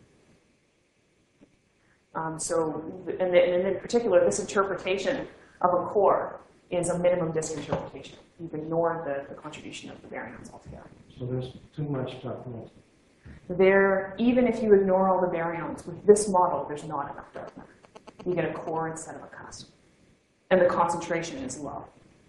Um, so, and, and in particular, this interpretation of a core is a minimum disk interpretation. You've ignored the, the contribution of the baryons altogether. So there's too much dark matter. There, even if you ignore all the baryons, with this model, there's not enough dark matter. You get a core instead of a cusp. And the concentration is low.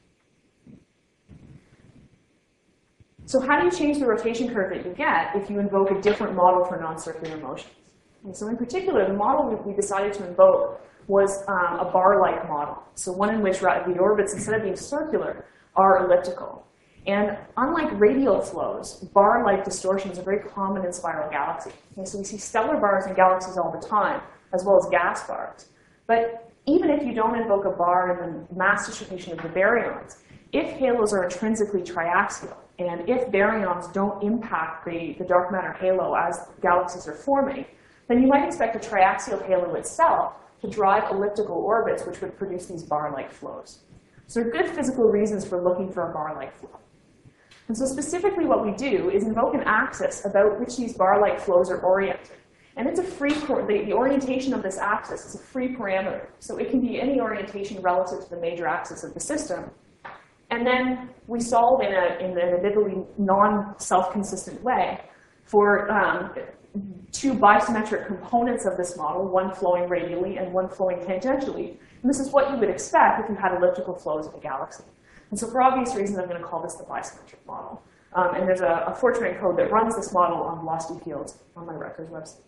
So how do you change the rotation curve that you get if you invoke a different model for non-circular motions? And so in particular, the model we decided to invoke was um, a bar-like model. So one in which the orbits, instead of being circular, are elliptical. And unlike radial flows, bar-like distortions are very common in spiral galaxies. Okay, so we see stellar bars in galaxies all the time, as well as gas bars. But even if you don't invoke a bar in the mass distribution of the baryons, if halos are intrinsically triaxial, and if baryons don't impact the, the dark matter halo as galaxies are forming, then you might expect a triaxial halo itself to drive elliptical orbits, which would produce these bar-like flows. So there are good physical reasons for looking for a bar-like flow. And so specifically what we do is invoke an axis about which these bar-like flows are oriented. And it's a free, the, the orientation of this axis is a free parameter. So it can be any orientation relative to the major axis of the system. And then we solve in, a, in an admittedly non-self-consistent way for um, two bisymmetric components of this model, one flowing radially and one flowing tangentially. And this is what you would expect if you had elliptical flows of a galaxy. And so for obvious reasons, I'm going to call this the bisymmetric model. Um, and there's a, a Fortran code that runs this model on Velocity Fields on my Rutgers website.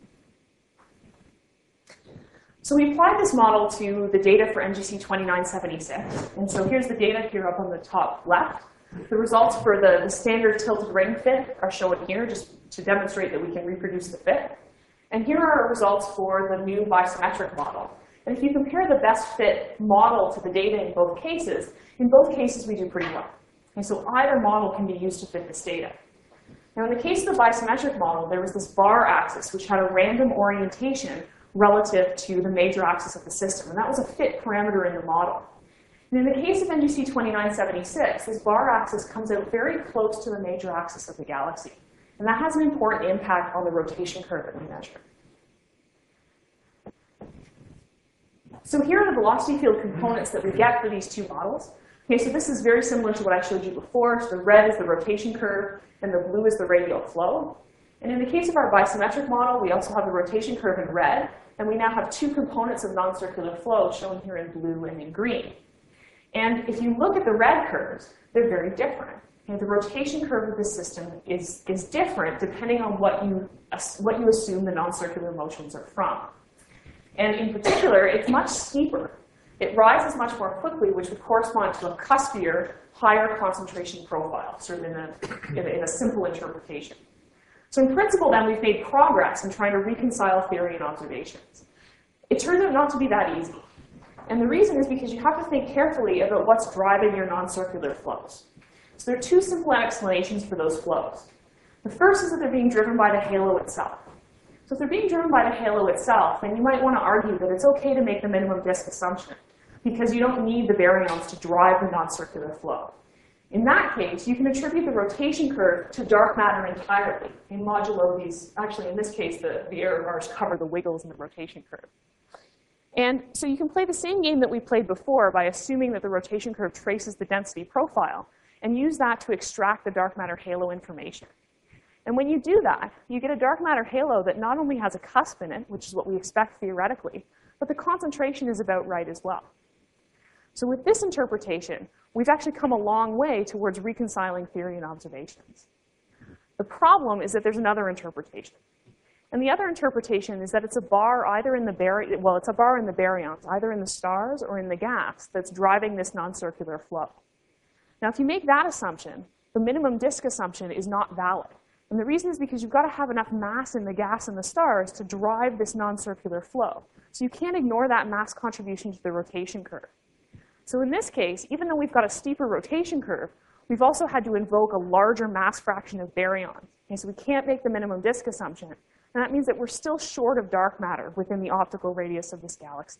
So we applied this model to the data for N G C twenty-nine seventy-six. And so here's the data here up on the top left. The results for the, the standard tilted ring fit are shown here, just to demonstrate that we can reproduce the fit. And here are our results for the new bisymmetric model. And if you compare the best fit model to the data in both cases, in both cases we do pretty well. And so either model can be used to fit this data. Now in the case of the bisymmetric model, there was this bar axis, which had a random orientation relative to the major axis of the system. And that was a fit parameter in the model. And in the case of N G C twenty-nine seventy-six, this bar axis comes out very close to the major axis of the galaxy. And that has an important impact on the rotation curve that we measure. So here are the velocity field components that we get for these two models. Okay, so this is very similar to what I showed you before. So the red is the rotation curve, and the blue is the radial flow. And in the case of our bisymmetric model, we also have the rotation curve in red, and we now have two components of non-circular flow shown here in blue and in green. And if you look at the red curves, they're very different. Okay, the rotation curve of this system is, is different depending on what you, what you assume the non-circular motions are from. And in particular, it's much steeper. It rises much more quickly, which would correspond to a cuspier, higher concentration profile, sort of in a, in a, in a simple interpretation. So in principle, then, we've made progress in trying to reconcile theory and observations. It turns out not to be that easy. And the reason is because you have to think carefully about what's driving your non-circular flows. So there are two simple explanations for those flows. The first is that they're being driven by the halo itself. So if they're being driven by the halo itself, then you might want to argue that it's OK to make the minimum disk assumption, because you don't need the baryons to drive the non-circular flow. In that case, you can attribute the rotation curve to dark matter entirely, in modulo these, actually in this case, the, the error bars cover the wiggles in the rotation curve. And so you can play the same game that we played before by assuming that the rotation curve traces the density profile, and use that to extract the dark matter halo information. And when you do that, you get a dark matter halo that not only has a cusp in it, which is what we expect theoretically, but the concentration is about right as well. So with this interpretation, we've actually come a long way towards reconciling theory and observations. The problem is that there's another interpretation. And the other interpretation is that it's a bar either in the bary well, it's a bar in the baryons, either in the stars or in the gas, that's driving this non-circular flow. Now, if you make that assumption, the minimum disk assumption is not valid. And the reason is because you've got to have enough mass in the gas and the stars to drive this non-circular flow. So you can't ignore that mass contribution to the rotation curve. So in this case, even though we've got a steeper rotation curve, we've also had to invoke a larger mass fraction of baryons. Okay, so we can't make the minimum disk assumption. And that means that we're still short of dark matter within the optical radius of this galaxy.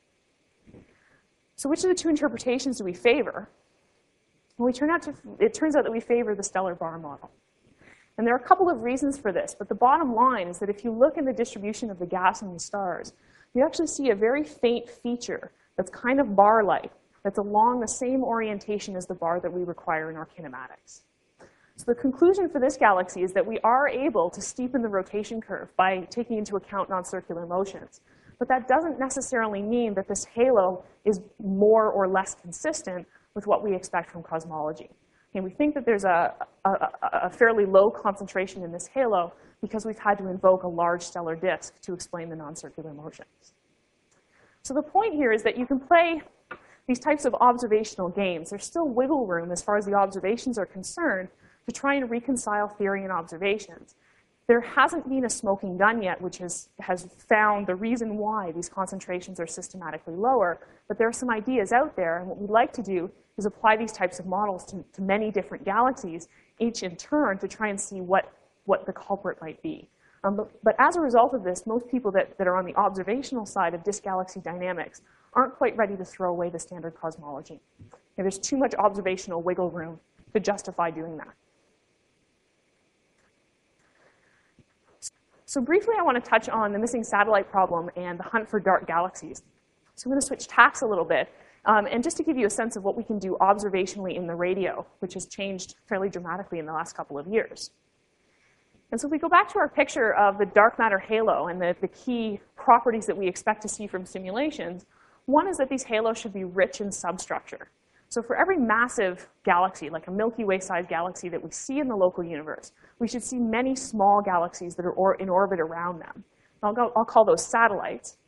So which of the two interpretations do we favor? Well, we turn out to, it turns out that we favor the stellar bar model. And there are a couple of reasons for this, but the bottom line is that if you look in the distribution of the gas and the stars, you actually see a very faint feature that's kind of bar-like, that's along the same orientation as the bar that we require in our kinematics. So the conclusion for this galaxy is that we are able to steepen the rotation curve by taking into account non-circular motions. But that doesn't necessarily mean that this halo is more or less consistent with what we expect from cosmology. And we think that there's a, a, a fairly low concentration in this halo because we've had to invoke a large stellar disk to explain the non-circular motions. So the point here is that you can play these types of observational games. There's still wiggle room as far as the observations are concerned to try and reconcile theory and observations. There hasn't been a smoking gun yet which has, has found the reason why these concentrations are systematically lower, but there are some ideas out there, and what we'd like to do is apply these types of models to, to many different galaxies, each in turn, to try and see what, what the culprit might be. Um, but, but as a result of this, most people that, that are on the observational side of disk galaxy dynamics aren't quite ready to throw away the standard cosmology. Okay, there's too much observational wiggle room to justify doing that. So briefly, I want to touch on the missing satellite problem and the hunt for dark galaxies. So I'm going to switch tacks a little bit, um, and just to give you a sense of what we can do observationally in the radio, which has changed fairly dramatically in the last couple of years. And so if we go back to our picture of the dark matter halo and the, the key properties that we expect to see from simulations, one is that these halos should be rich in substructure. So for every massive galaxy, like a Milky Way-sized galaxy that we see in the local universe, we should see many small galaxies that are or in orbit around them. I'll, go, I'll call those satellites.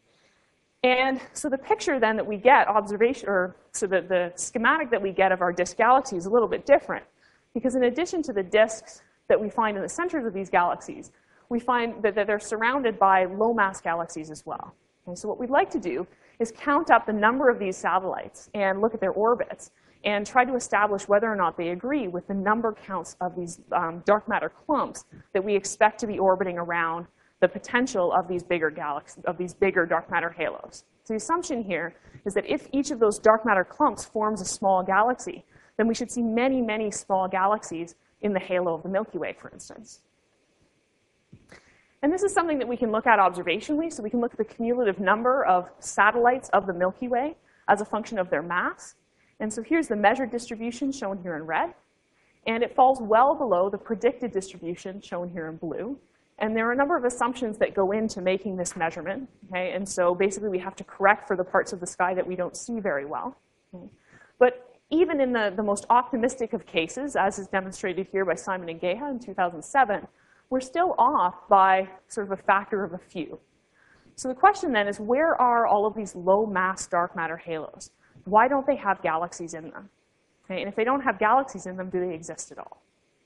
And so the picture then that we get, observation, or so the, the schematic that we get of our disk galaxy is a little bit different. Because in addition to the disks that we find in the centers of these galaxies, we find that, that they're surrounded by low-mass galaxies as well. And so what we'd like to do is count up the number of these satellites and look at their orbits and try to establish whether or not they agree with the number counts of these um, dark matter clumps that we expect to be orbiting around the potential of these bigger galaxies, of these bigger dark matter halos. So the assumption here is that if each of those dark matter clumps forms a small galaxy, then we should see many, many small galaxies in the halo of the Milky Way, for instance. And this is something that we can look at observationally. So we can look at the cumulative number of satellites of the Milky Way as a function of their mass. And so here's the measured distribution shown here in red. And it falls well below the predicted distribution shown here in blue. And there are a number of assumptions that go into making this measurement. Okay? And so basically, we have to correct for the parts of the sky that we don't see very well. Okay? But even in the, the most optimistic of cases, as is demonstrated here by Simon and Geha in two thousand seven, we're still off by sort of a factor of a few. So the question then is, where are all of these low-mass dark matter halos? Why don't they have galaxies in them? Okay, and if they don't have galaxies in them, do they exist at all?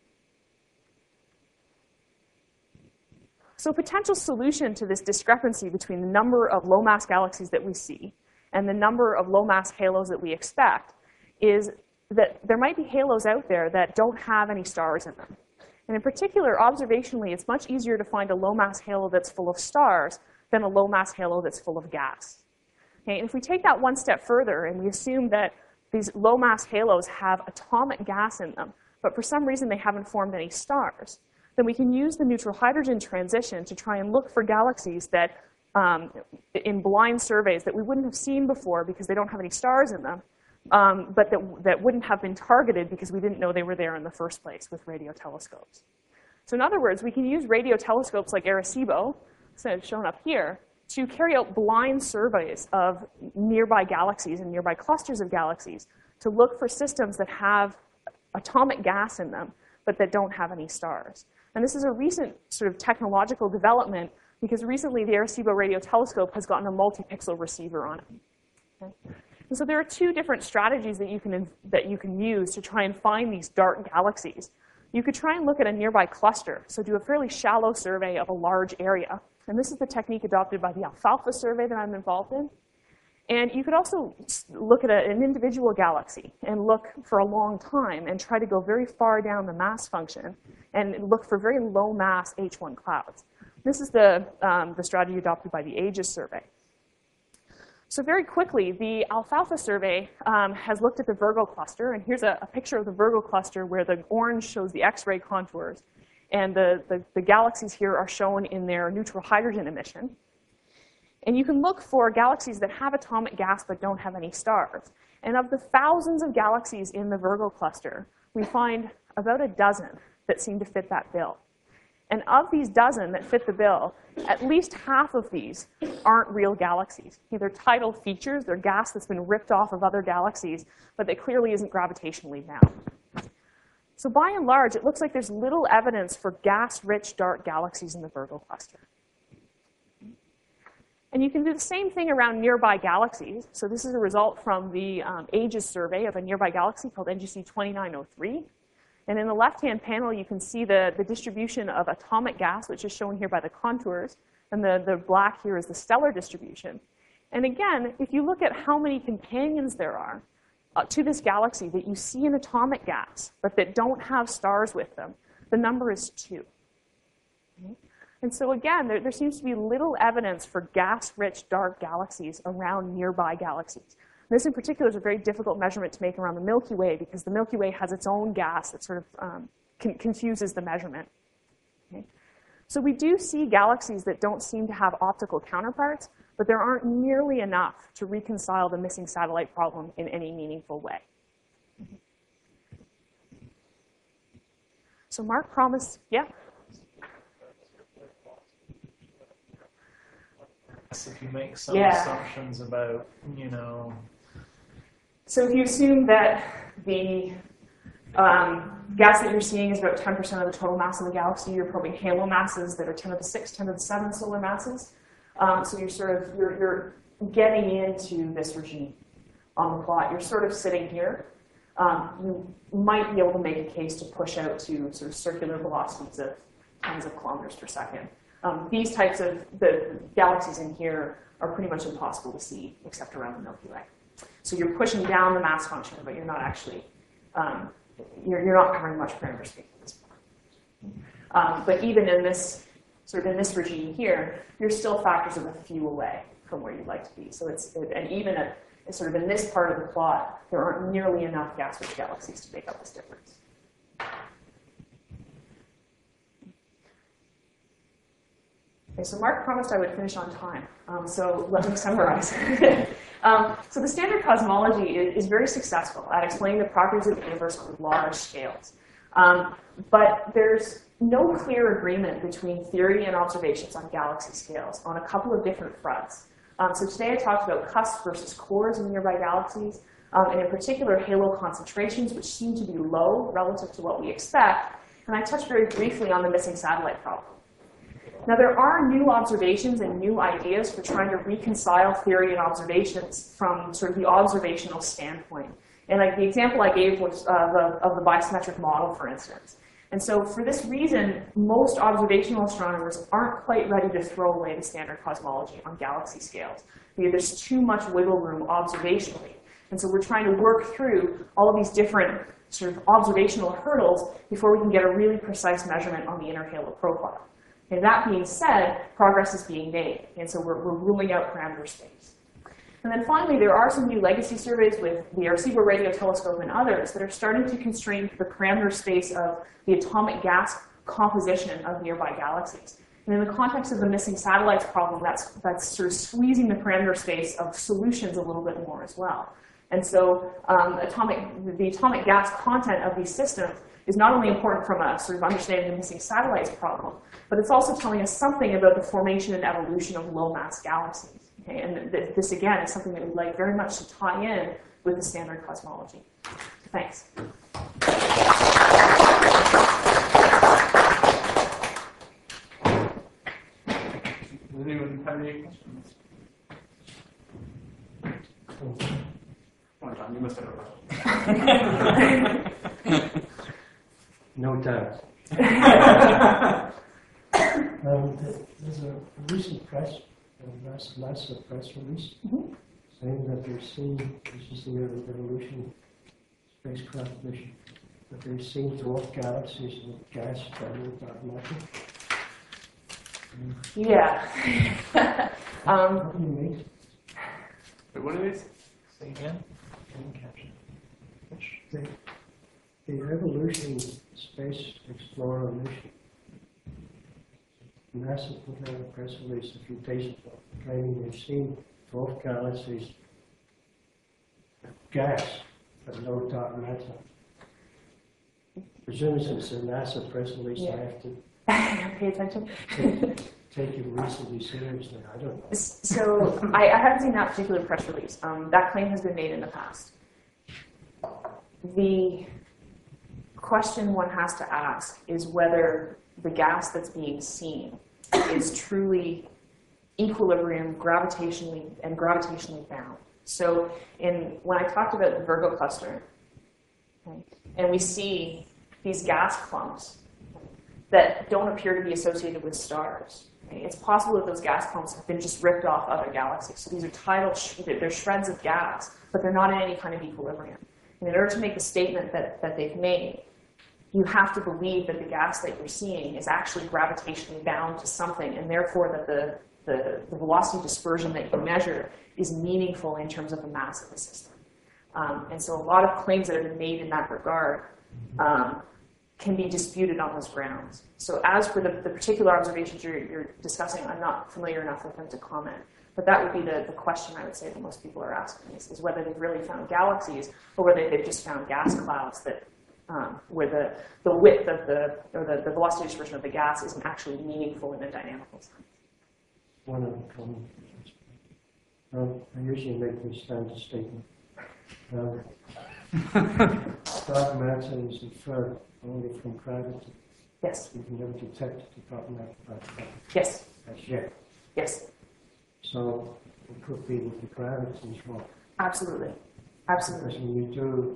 So a potential solution to this discrepancy between the number of low-mass galaxies that we see and the number of low-mass halos that we expect is that there might be halos out there that don't have any stars in them. And in particular, observationally, it's much easier to find a low-mass halo that's full of stars than a low-mass halo that's full of gas. Okay, and if we take that one step further and we assume that these low-mass halos have atomic gas in them, but for some reason they haven't formed any stars, then we can use the neutral hydrogen transition to try and look for galaxies that, um, in blind surveys that we wouldn't have seen before because they don't have any stars in them, um, but that, that wouldn't have been targeted because we didn't know they were there in the first place with radio telescopes. So in other words, we can use radio telescopes like Arecibo, so shown up here, to carry out blind surveys of nearby galaxies and nearby clusters of galaxies to look for systems that have atomic gas in them, but that don't have any stars. And this is a recent sort of technological development because recently the Arecibo radio telescope has gotten a multi-pixel receiver on it. Okay? And so there are two different strategies that you can, that you can use to try and find these dark galaxies. You could try and look at a nearby cluster, so do a fairly shallow survey of a large area. And this is the technique adopted by the Alfalfa survey that I'm involved in. And you could also look at a, an individual galaxy and look for a long time and try to go very far down the mass function and look for very low mass H one clouds. This is the, um, the strategy adopted by the AGES survey. So very quickly, the Alfalfa survey um, has looked at the Virgo cluster. And here's a, a picture of the Virgo cluster where the orange shows the X-ray contours. And the, the, the galaxies here are shown in their neutral hydrogen emission. And you can look for galaxies that have atomic gas but don't have any stars. And of the thousands of galaxies in the Virgo cluster, we find about a dozen that seem to fit that bill. And of these dozen that fit the bill, at least half of these aren't real galaxies. They're tidal features. They're gas that's been ripped off of other galaxies, but that clearly isn't gravitationally bound. So by and large, it looks like there's little evidence for gas-rich dark galaxies in the Virgo cluster. And you can do the same thing around nearby galaxies. So this is a result from the um, AGES survey of a nearby galaxy called N G C twenty-nine oh three. And in the left-hand panel, you can see the, the distribution of atomic gas, which is shown here by the contours. And the, the black here is the stellar distribution. And again, if you look at how many companions there are uh, to this galaxy that you see in atomic gas, but that don't have stars with them, the number is two. Okay? And so again, there, there seems to be little evidence for gas-rich dark galaxies around nearby galaxies. This in particular is a very difficult measurement to make around the Milky Way because the Milky Way has its own gas that sort of um, con confuses the measurement. Okay? So we do see galaxies that don't seem to have optical counterparts, but there aren't nearly enough to reconcile the missing satellite problem in any meaningful way. So Mark promised, yeah? If you make some Yeah. assumptions about, you know, So if you assume that the um, gas that you're seeing is about ten percent of the total mass of the galaxy, you're probing halo masses that are ten to the six, ten to the seven solar masses. Um, so you're sort of, you're, you're getting into this regime on the plot. You're sort of sitting here. Um, you might be able to make a case to push out to sort of circular velocities of tens of kilometers per second. Um, these types of, the galaxies in here are pretty much impossible to see except around the Milky Way. So you're pushing down the mass function, but you're not actually, um, you're, you're not covering much parameter space at this point. Um, but even in this, sort of in this regime here, you're still factors of a few away from where you'd like to be. So it's, it, and even at, sort of in this part of the plot, there aren't nearly enough gas-rich galaxies to make up this difference. Okay, so Mark promised I would finish on time, um, so let me summarize. um, so the standard cosmology is, is very successful at explaining the properties of the universe on large scales. Um, but there's no clear agreement between theory and observations on galaxy scales on a couple of different fronts. Um, so today I talked about cusps versus cores in nearby galaxies, um, and in particular halo concentrations, which seem to be low relative to what we expect. And I touched very briefly on the missing satellite problem. Now, there are new observations and new ideas for trying to reconcile theory and observations from sort of the observational standpoint. And like the example I gave was uh, the, of the bisymmetric model, for instance. And so for this reason, most observational astronomers aren't quite ready to throw away the standard cosmology on galaxy scales. There's too much wiggle room observationally. And so we're trying to work through all of these different sort of observational hurdles before we can get a really precise measurement on the inner halo profile. And that being said, progress is being made. And so we're, we're ruling out parameter space. And then finally, there are some new legacy surveys with the Arecibo Radio Telescope and others that are starting to constrain the parameter space of the atomic gas composition of nearby galaxies. And in the context of the missing satellites problem, that's, that's sort of squeezing the parameter space of solutions a little bit more as well. And so um, atomic, the atomic gas content of these systems is not only important from a sort of understanding the missing satellites problem, but it's also telling us something about the formation and evolution of low-mass galaxies. Okay? And th this, again, is something that we'd like very much to tie in with the standard cosmology. Thanks. Does anyone have any questions? Come on, John, you must have a question. No doubt. um, there's a recent press, a last, last press release, Mm-hmm. saying that they're seeing, this is the Evolution spacecraft mission, that they're seeing dwarf galaxies with gas traveling dark matter. Um, Yeah. um, what do you mean? Wait, what are these? say again? I didn't catch it. Which? The, the Evolution Space Explorer mission, NASA put out a press release a few days ago claiming they've seen dwarf galaxies, gas, but no dark matter. Presumably since it's a NASA press release, Yeah. I have to Pay attention. take, take it reasonably seriously. I don't know. So I, I haven't seen that particular press release. Um, that claim has been made in the past. The question one has to ask is whether the gas that's being seen is truly equilibrium, gravitationally, and gravitationally bound. So in, when I talked about the Virgo cluster, okay, and we see these gas clumps that don't appear to be associated with stars, okay, it's possible that those gas clumps have been just ripped off other galaxies. So these are tidal, sh they're shreds of gas, but they're not in any kind of equilibrium. And in order to make the statement that, that they've made, you have to believe that the gas that you're seeing is actually gravitationally bound to something, and therefore that the, the, the velocity dispersion that you measure is meaningful in terms of the mass of the system. Um, and so a lot of claims that have been made in that regard um, can be disputed on those grounds. So as for the, the particular observations you're, you're discussing, I'm not familiar enough with them to comment. But that would be the, the question I would say that most people are asking, is, is whether they've really found galaxies or whether they've just found gas clouds that Um, where the, the width of the, or the, the velocity dispersion of the gas isn't actually meaningful in a dynamical sense. One other comment. Um, I usually make this standard statement. Um, dark matter is inferred only from gravity. Yes. You can never detect the dark matter by gravity. Yes. As yet. Yes. So it could be that the gravity is wrong. Absolutely. Absolutely. Because when you do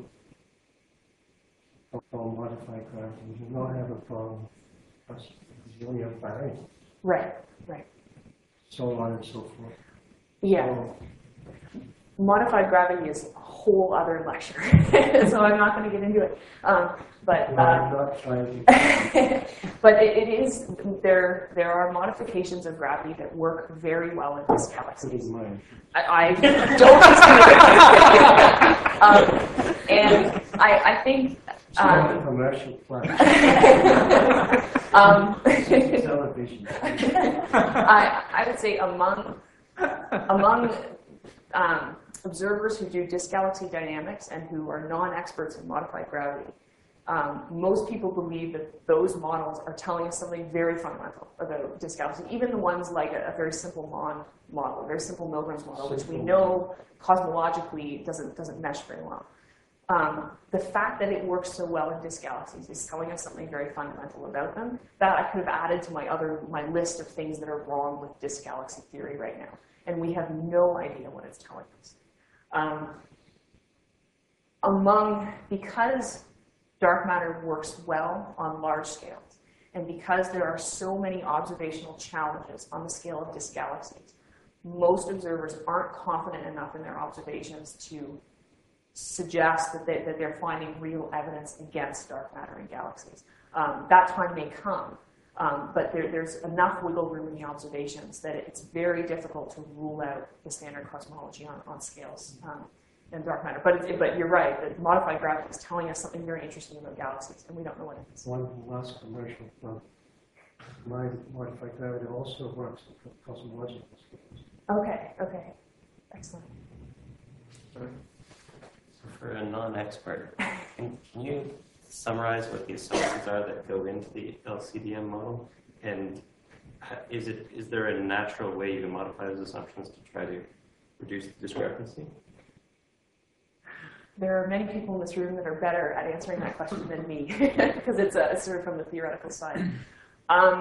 or modified gravity, you do not have a problem because you only have barriers. Right, right. So on and so forth. Yeah. So, modified gravity is a whole other lecture, so I'm not going to get into it. Um, but no, I'm uh, not trying to. but it, it is there. There are modifications of gravity that work very well in this galaxy. Please mind. I, I don't disagree. um, and I, I think. It's not Um, a commercial plan. um, Television. I, I would say among among um, observers who do disk galaxy dynamics and who are non-experts in modified gravity, um, most people believe that those models are telling us something very fundamental about disk galaxies. Even the ones like a, a very simple Mond model, a very simple Milgram's model, which we know cosmologically doesn't doesn't mesh very well. Um, the fact that it works so well in disk galaxies is telling us something very fundamental about them that I could have added to my other my list of things that are wrong with disk galaxy theory right now, and we have no idea what it's telling us. Um, among because dark matter works well on large scales, and because there are so many observational challenges on the scale of disk galaxies, most observers aren't confident enough in their observations to suggest that, they, that they're finding real evidence against dark matter in galaxies. Um, that time may come, um, but there, there's enough wiggle room in the observations that it's very difficult to rule out the standard cosmology on, on scales um, in dark matter. But, it, but you're right, that modified gravity is telling us something very interesting about galaxies, and we don't know what it is. One last commercial plan. My modified gravity also works with cosmological scales. Okay, okay, excellent. For a non-expert, can, can you summarize what the assumptions are that go into the L C D M model? And is it is there a natural way you can modify those assumptions to try to reduce the discrepancy? There are many people in this room that are better at answering that question than me, because it's, a, it's sort of from the theoretical side. Um,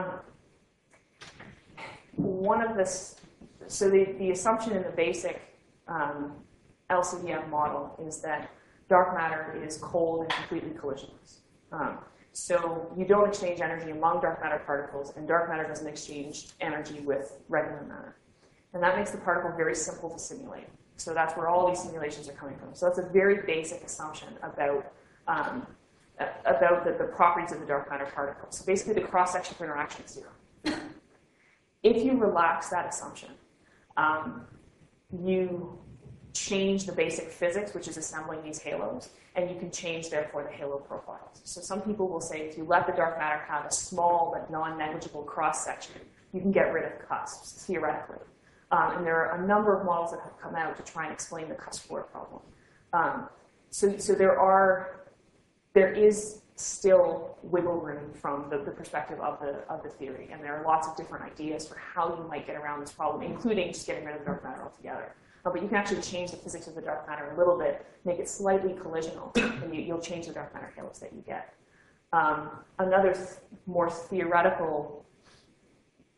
one of the, so the, the assumption in the basic um, L C D M model is that dark matter is cold and completely collisionless. Um, so you don't exchange energy among dark matter particles, and dark matter doesn't exchange energy with regular matter. And that makes the particle very simple to simulate. So that's where all these simulations are coming from. So that's a very basic assumption about, um, about the, the properties of the dark matter particle. So basically the cross-section for interaction is zero. If you relax that assumption, um, you change the basic physics, which is assembling these halos, and you can change, therefore, the halo profiles. So some people will say if you let the dark matter have a small but non-negligible cross-section, you can get rid of cusps, theoretically. Um, and there are a number of models that have come out to try and explain the cusp floor problem. Um, so, so there are, there is still wiggle room from the, the perspective of the, of the theory, and there are lots of different ideas for how you might get around this problem, including just getting rid of the dark matter altogether. Uh, but you can actually change the physics of the dark matter a little bit, make it slightly collisional, and you, you'll change the dark matter halos that you get. Um, another th more theoretical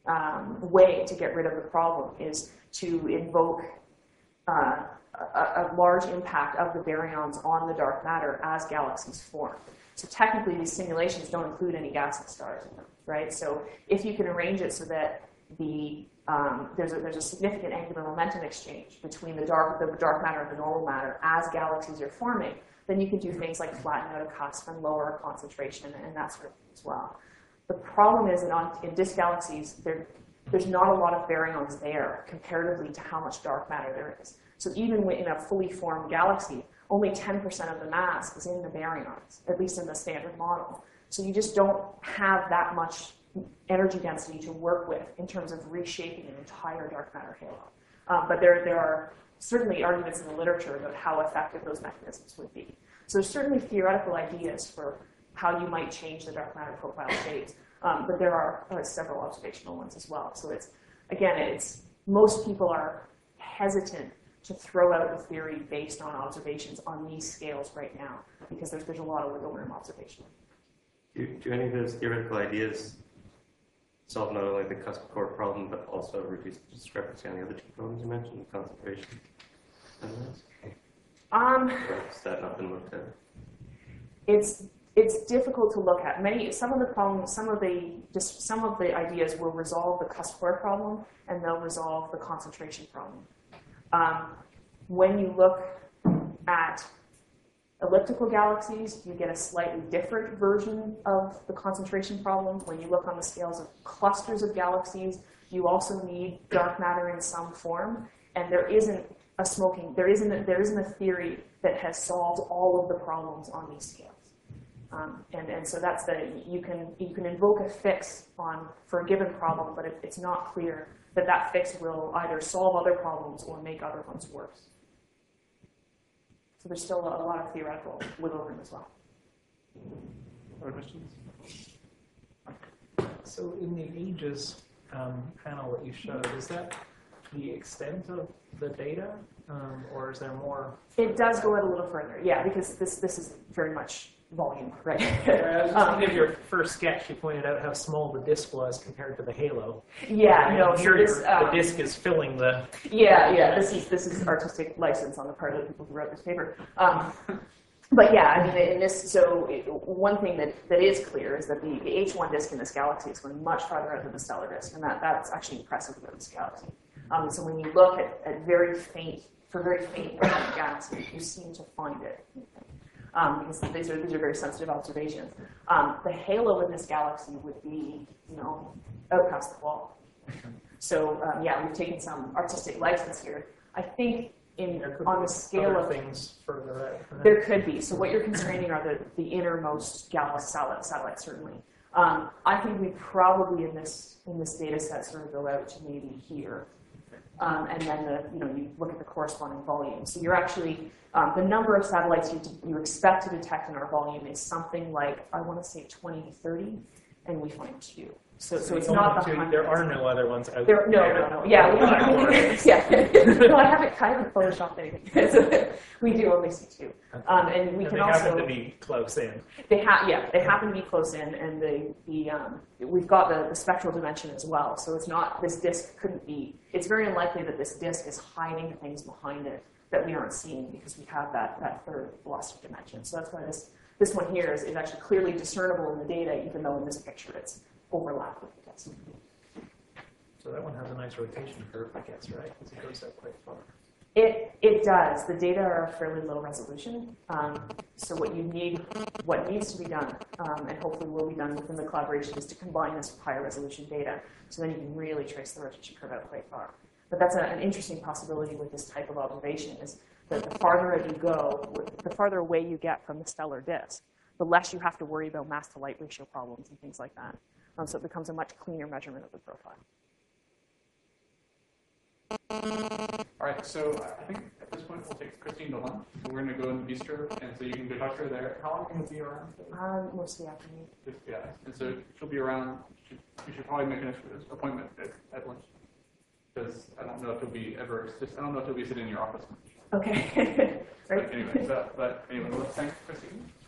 um, way to get rid of the problem is to invoke uh, a, a large impact of the baryons on the dark matter as galaxies form. So technically, these simulations don't include any gas and stars in them, right? So if you can arrange it so that the um, there's a there's a significant angular momentum exchange between the dark the dark matter and the normal matter as galaxies are forming, then you can do things like flatten out a cusp and lower a concentration and that sort of thing as well. The problem is that on, in disk galaxies, there, there's not a lot of baryons there comparatively to how much dark matter there is. So even in a fully formed galaxy, only ten percent of the mass is in the baryons, at least in the standard model. So you just don't have that much energy density to work with in terms of reshaping an entire dark matter halo. Um, but there, there are certainly arguments in the literature about how effective those mechanisms would be. So there's certainly theoretical ideas for how you might change the dark matter profile shapes, um, but there are uh, several observational ones as well. So it's, again, it's most people are hesitant to throw out a theory based on observations on these scales right now, because there's, there's a lot of wiggle room observation. Do, do any of those theoretical ideas solve not only the cusp core problem, but also reduce the discrepancy on the other two problems you mentioned, concentration and mass? Um, Or has that not been looked at? it's it's difficult to look at. Many some of the problems, some of the just some of the ideas will resolve the cusp core problem, and they'll resolve the concentration problem. Um, when you look at elliptical galaxies, you get a slightly different version of the concentration problem. When you look on the scales of clusters of galaxies, you also need dark matter in some form, and there isn't a smoking, there isn't a, there isn't a theory that has solved all of the problems on these scales. Um, and, and so that's the, you can, you can invoke a fix on, for a given problem, but it, it's not clear that that fix will either solve other problems or make other ones worse. So there's still a, a lot of theoretical wiggle room as well. Other questions? So in the ages um, panel that you showed, is that the extent of the data, um, or is there more? It does go out a little further, yeah, because this this is very much volume, right? I was just um, thinking of your first sketch, you pointed out how small the disk was compared to the halo. yeah, And no, so here this, your- um, the disk is filling the. yeah, yeah, this is this is artistic license on the part of the people who wrote this paper. Um, but yeah, I mean, in this, so it, one thing that, that is clear is that the, the H one disk in this galaxy is going much farther out than the stellar disk, and that, that's actually impressive about this galaxy. Um, so when you look at, at very faint, for very faint gas, you seem to find it. Um, because these are, these are very sensitive observations. Um, the halo in this galaxy would be, you know, out past the wall. So um, yeah, we've taken some artistic license here. I think in There could on be the scale other of things further out. there could be. So what you're constraining are the, the innermost galaxy satellite, satellites, certainly. Um, I think we probably in this in this data set sort of go out to maybe here. Um, and then the, you know, you look at the corresponding volume. So you're actually, um, the number of satellites you, you expect to detect in our volume is something like, I want to say twenty to thirty, and we find two. So, so it's Only not the two- hundreds. There are no other ones out There, no, no, no. Yeah, we, yeah. No, I haven't, I haven't photoshopped anything. So we do only see two. Um, and we And can they also. happen to be close in. They have, yeah, they happen to be close in, and the the um, we've got the, the spectral dimension as well. So it's not, this disk couldn't be. It's very unlikely that this disk is hiding things behind it that we aren't seeing because we have that that third velocity dimension. So that's why this this one here is, is actually clearly discernible in the data, even though in this picture it's overlapped with the disk. So that one has a nice rotation curve, I guess, right? Because it goes out quite far. It it does. The data are fairly low resolution. Um, so what you need, what needs to be done, um, and hopefully will be done within the collaboration, is to combine this with higher resolution data. So then you can really trace the rotation curve out quite far. But that's a, an interesting possibility with this type of observation, is that the farther as you go, the farther away you get from the stellar disk, the less you have to worry about mass to light ratio problems and things like that. Um, so it becomes a much cleaner measurement of the profile. All right, so I think at this point we'll take Christine to lunch. So we're going to go in the bistro, and so you can go talk to her there. How long are you going to be around? Um, most of the afternoon. Just, yeah, and so she'll be around. We should probably make an appointment at, at lunch, because I don't know if you'll be ever. Just, I don't know if you'll be sitting in your office. Okay. Right. But anyway, so, but anyway, let's thank Christine.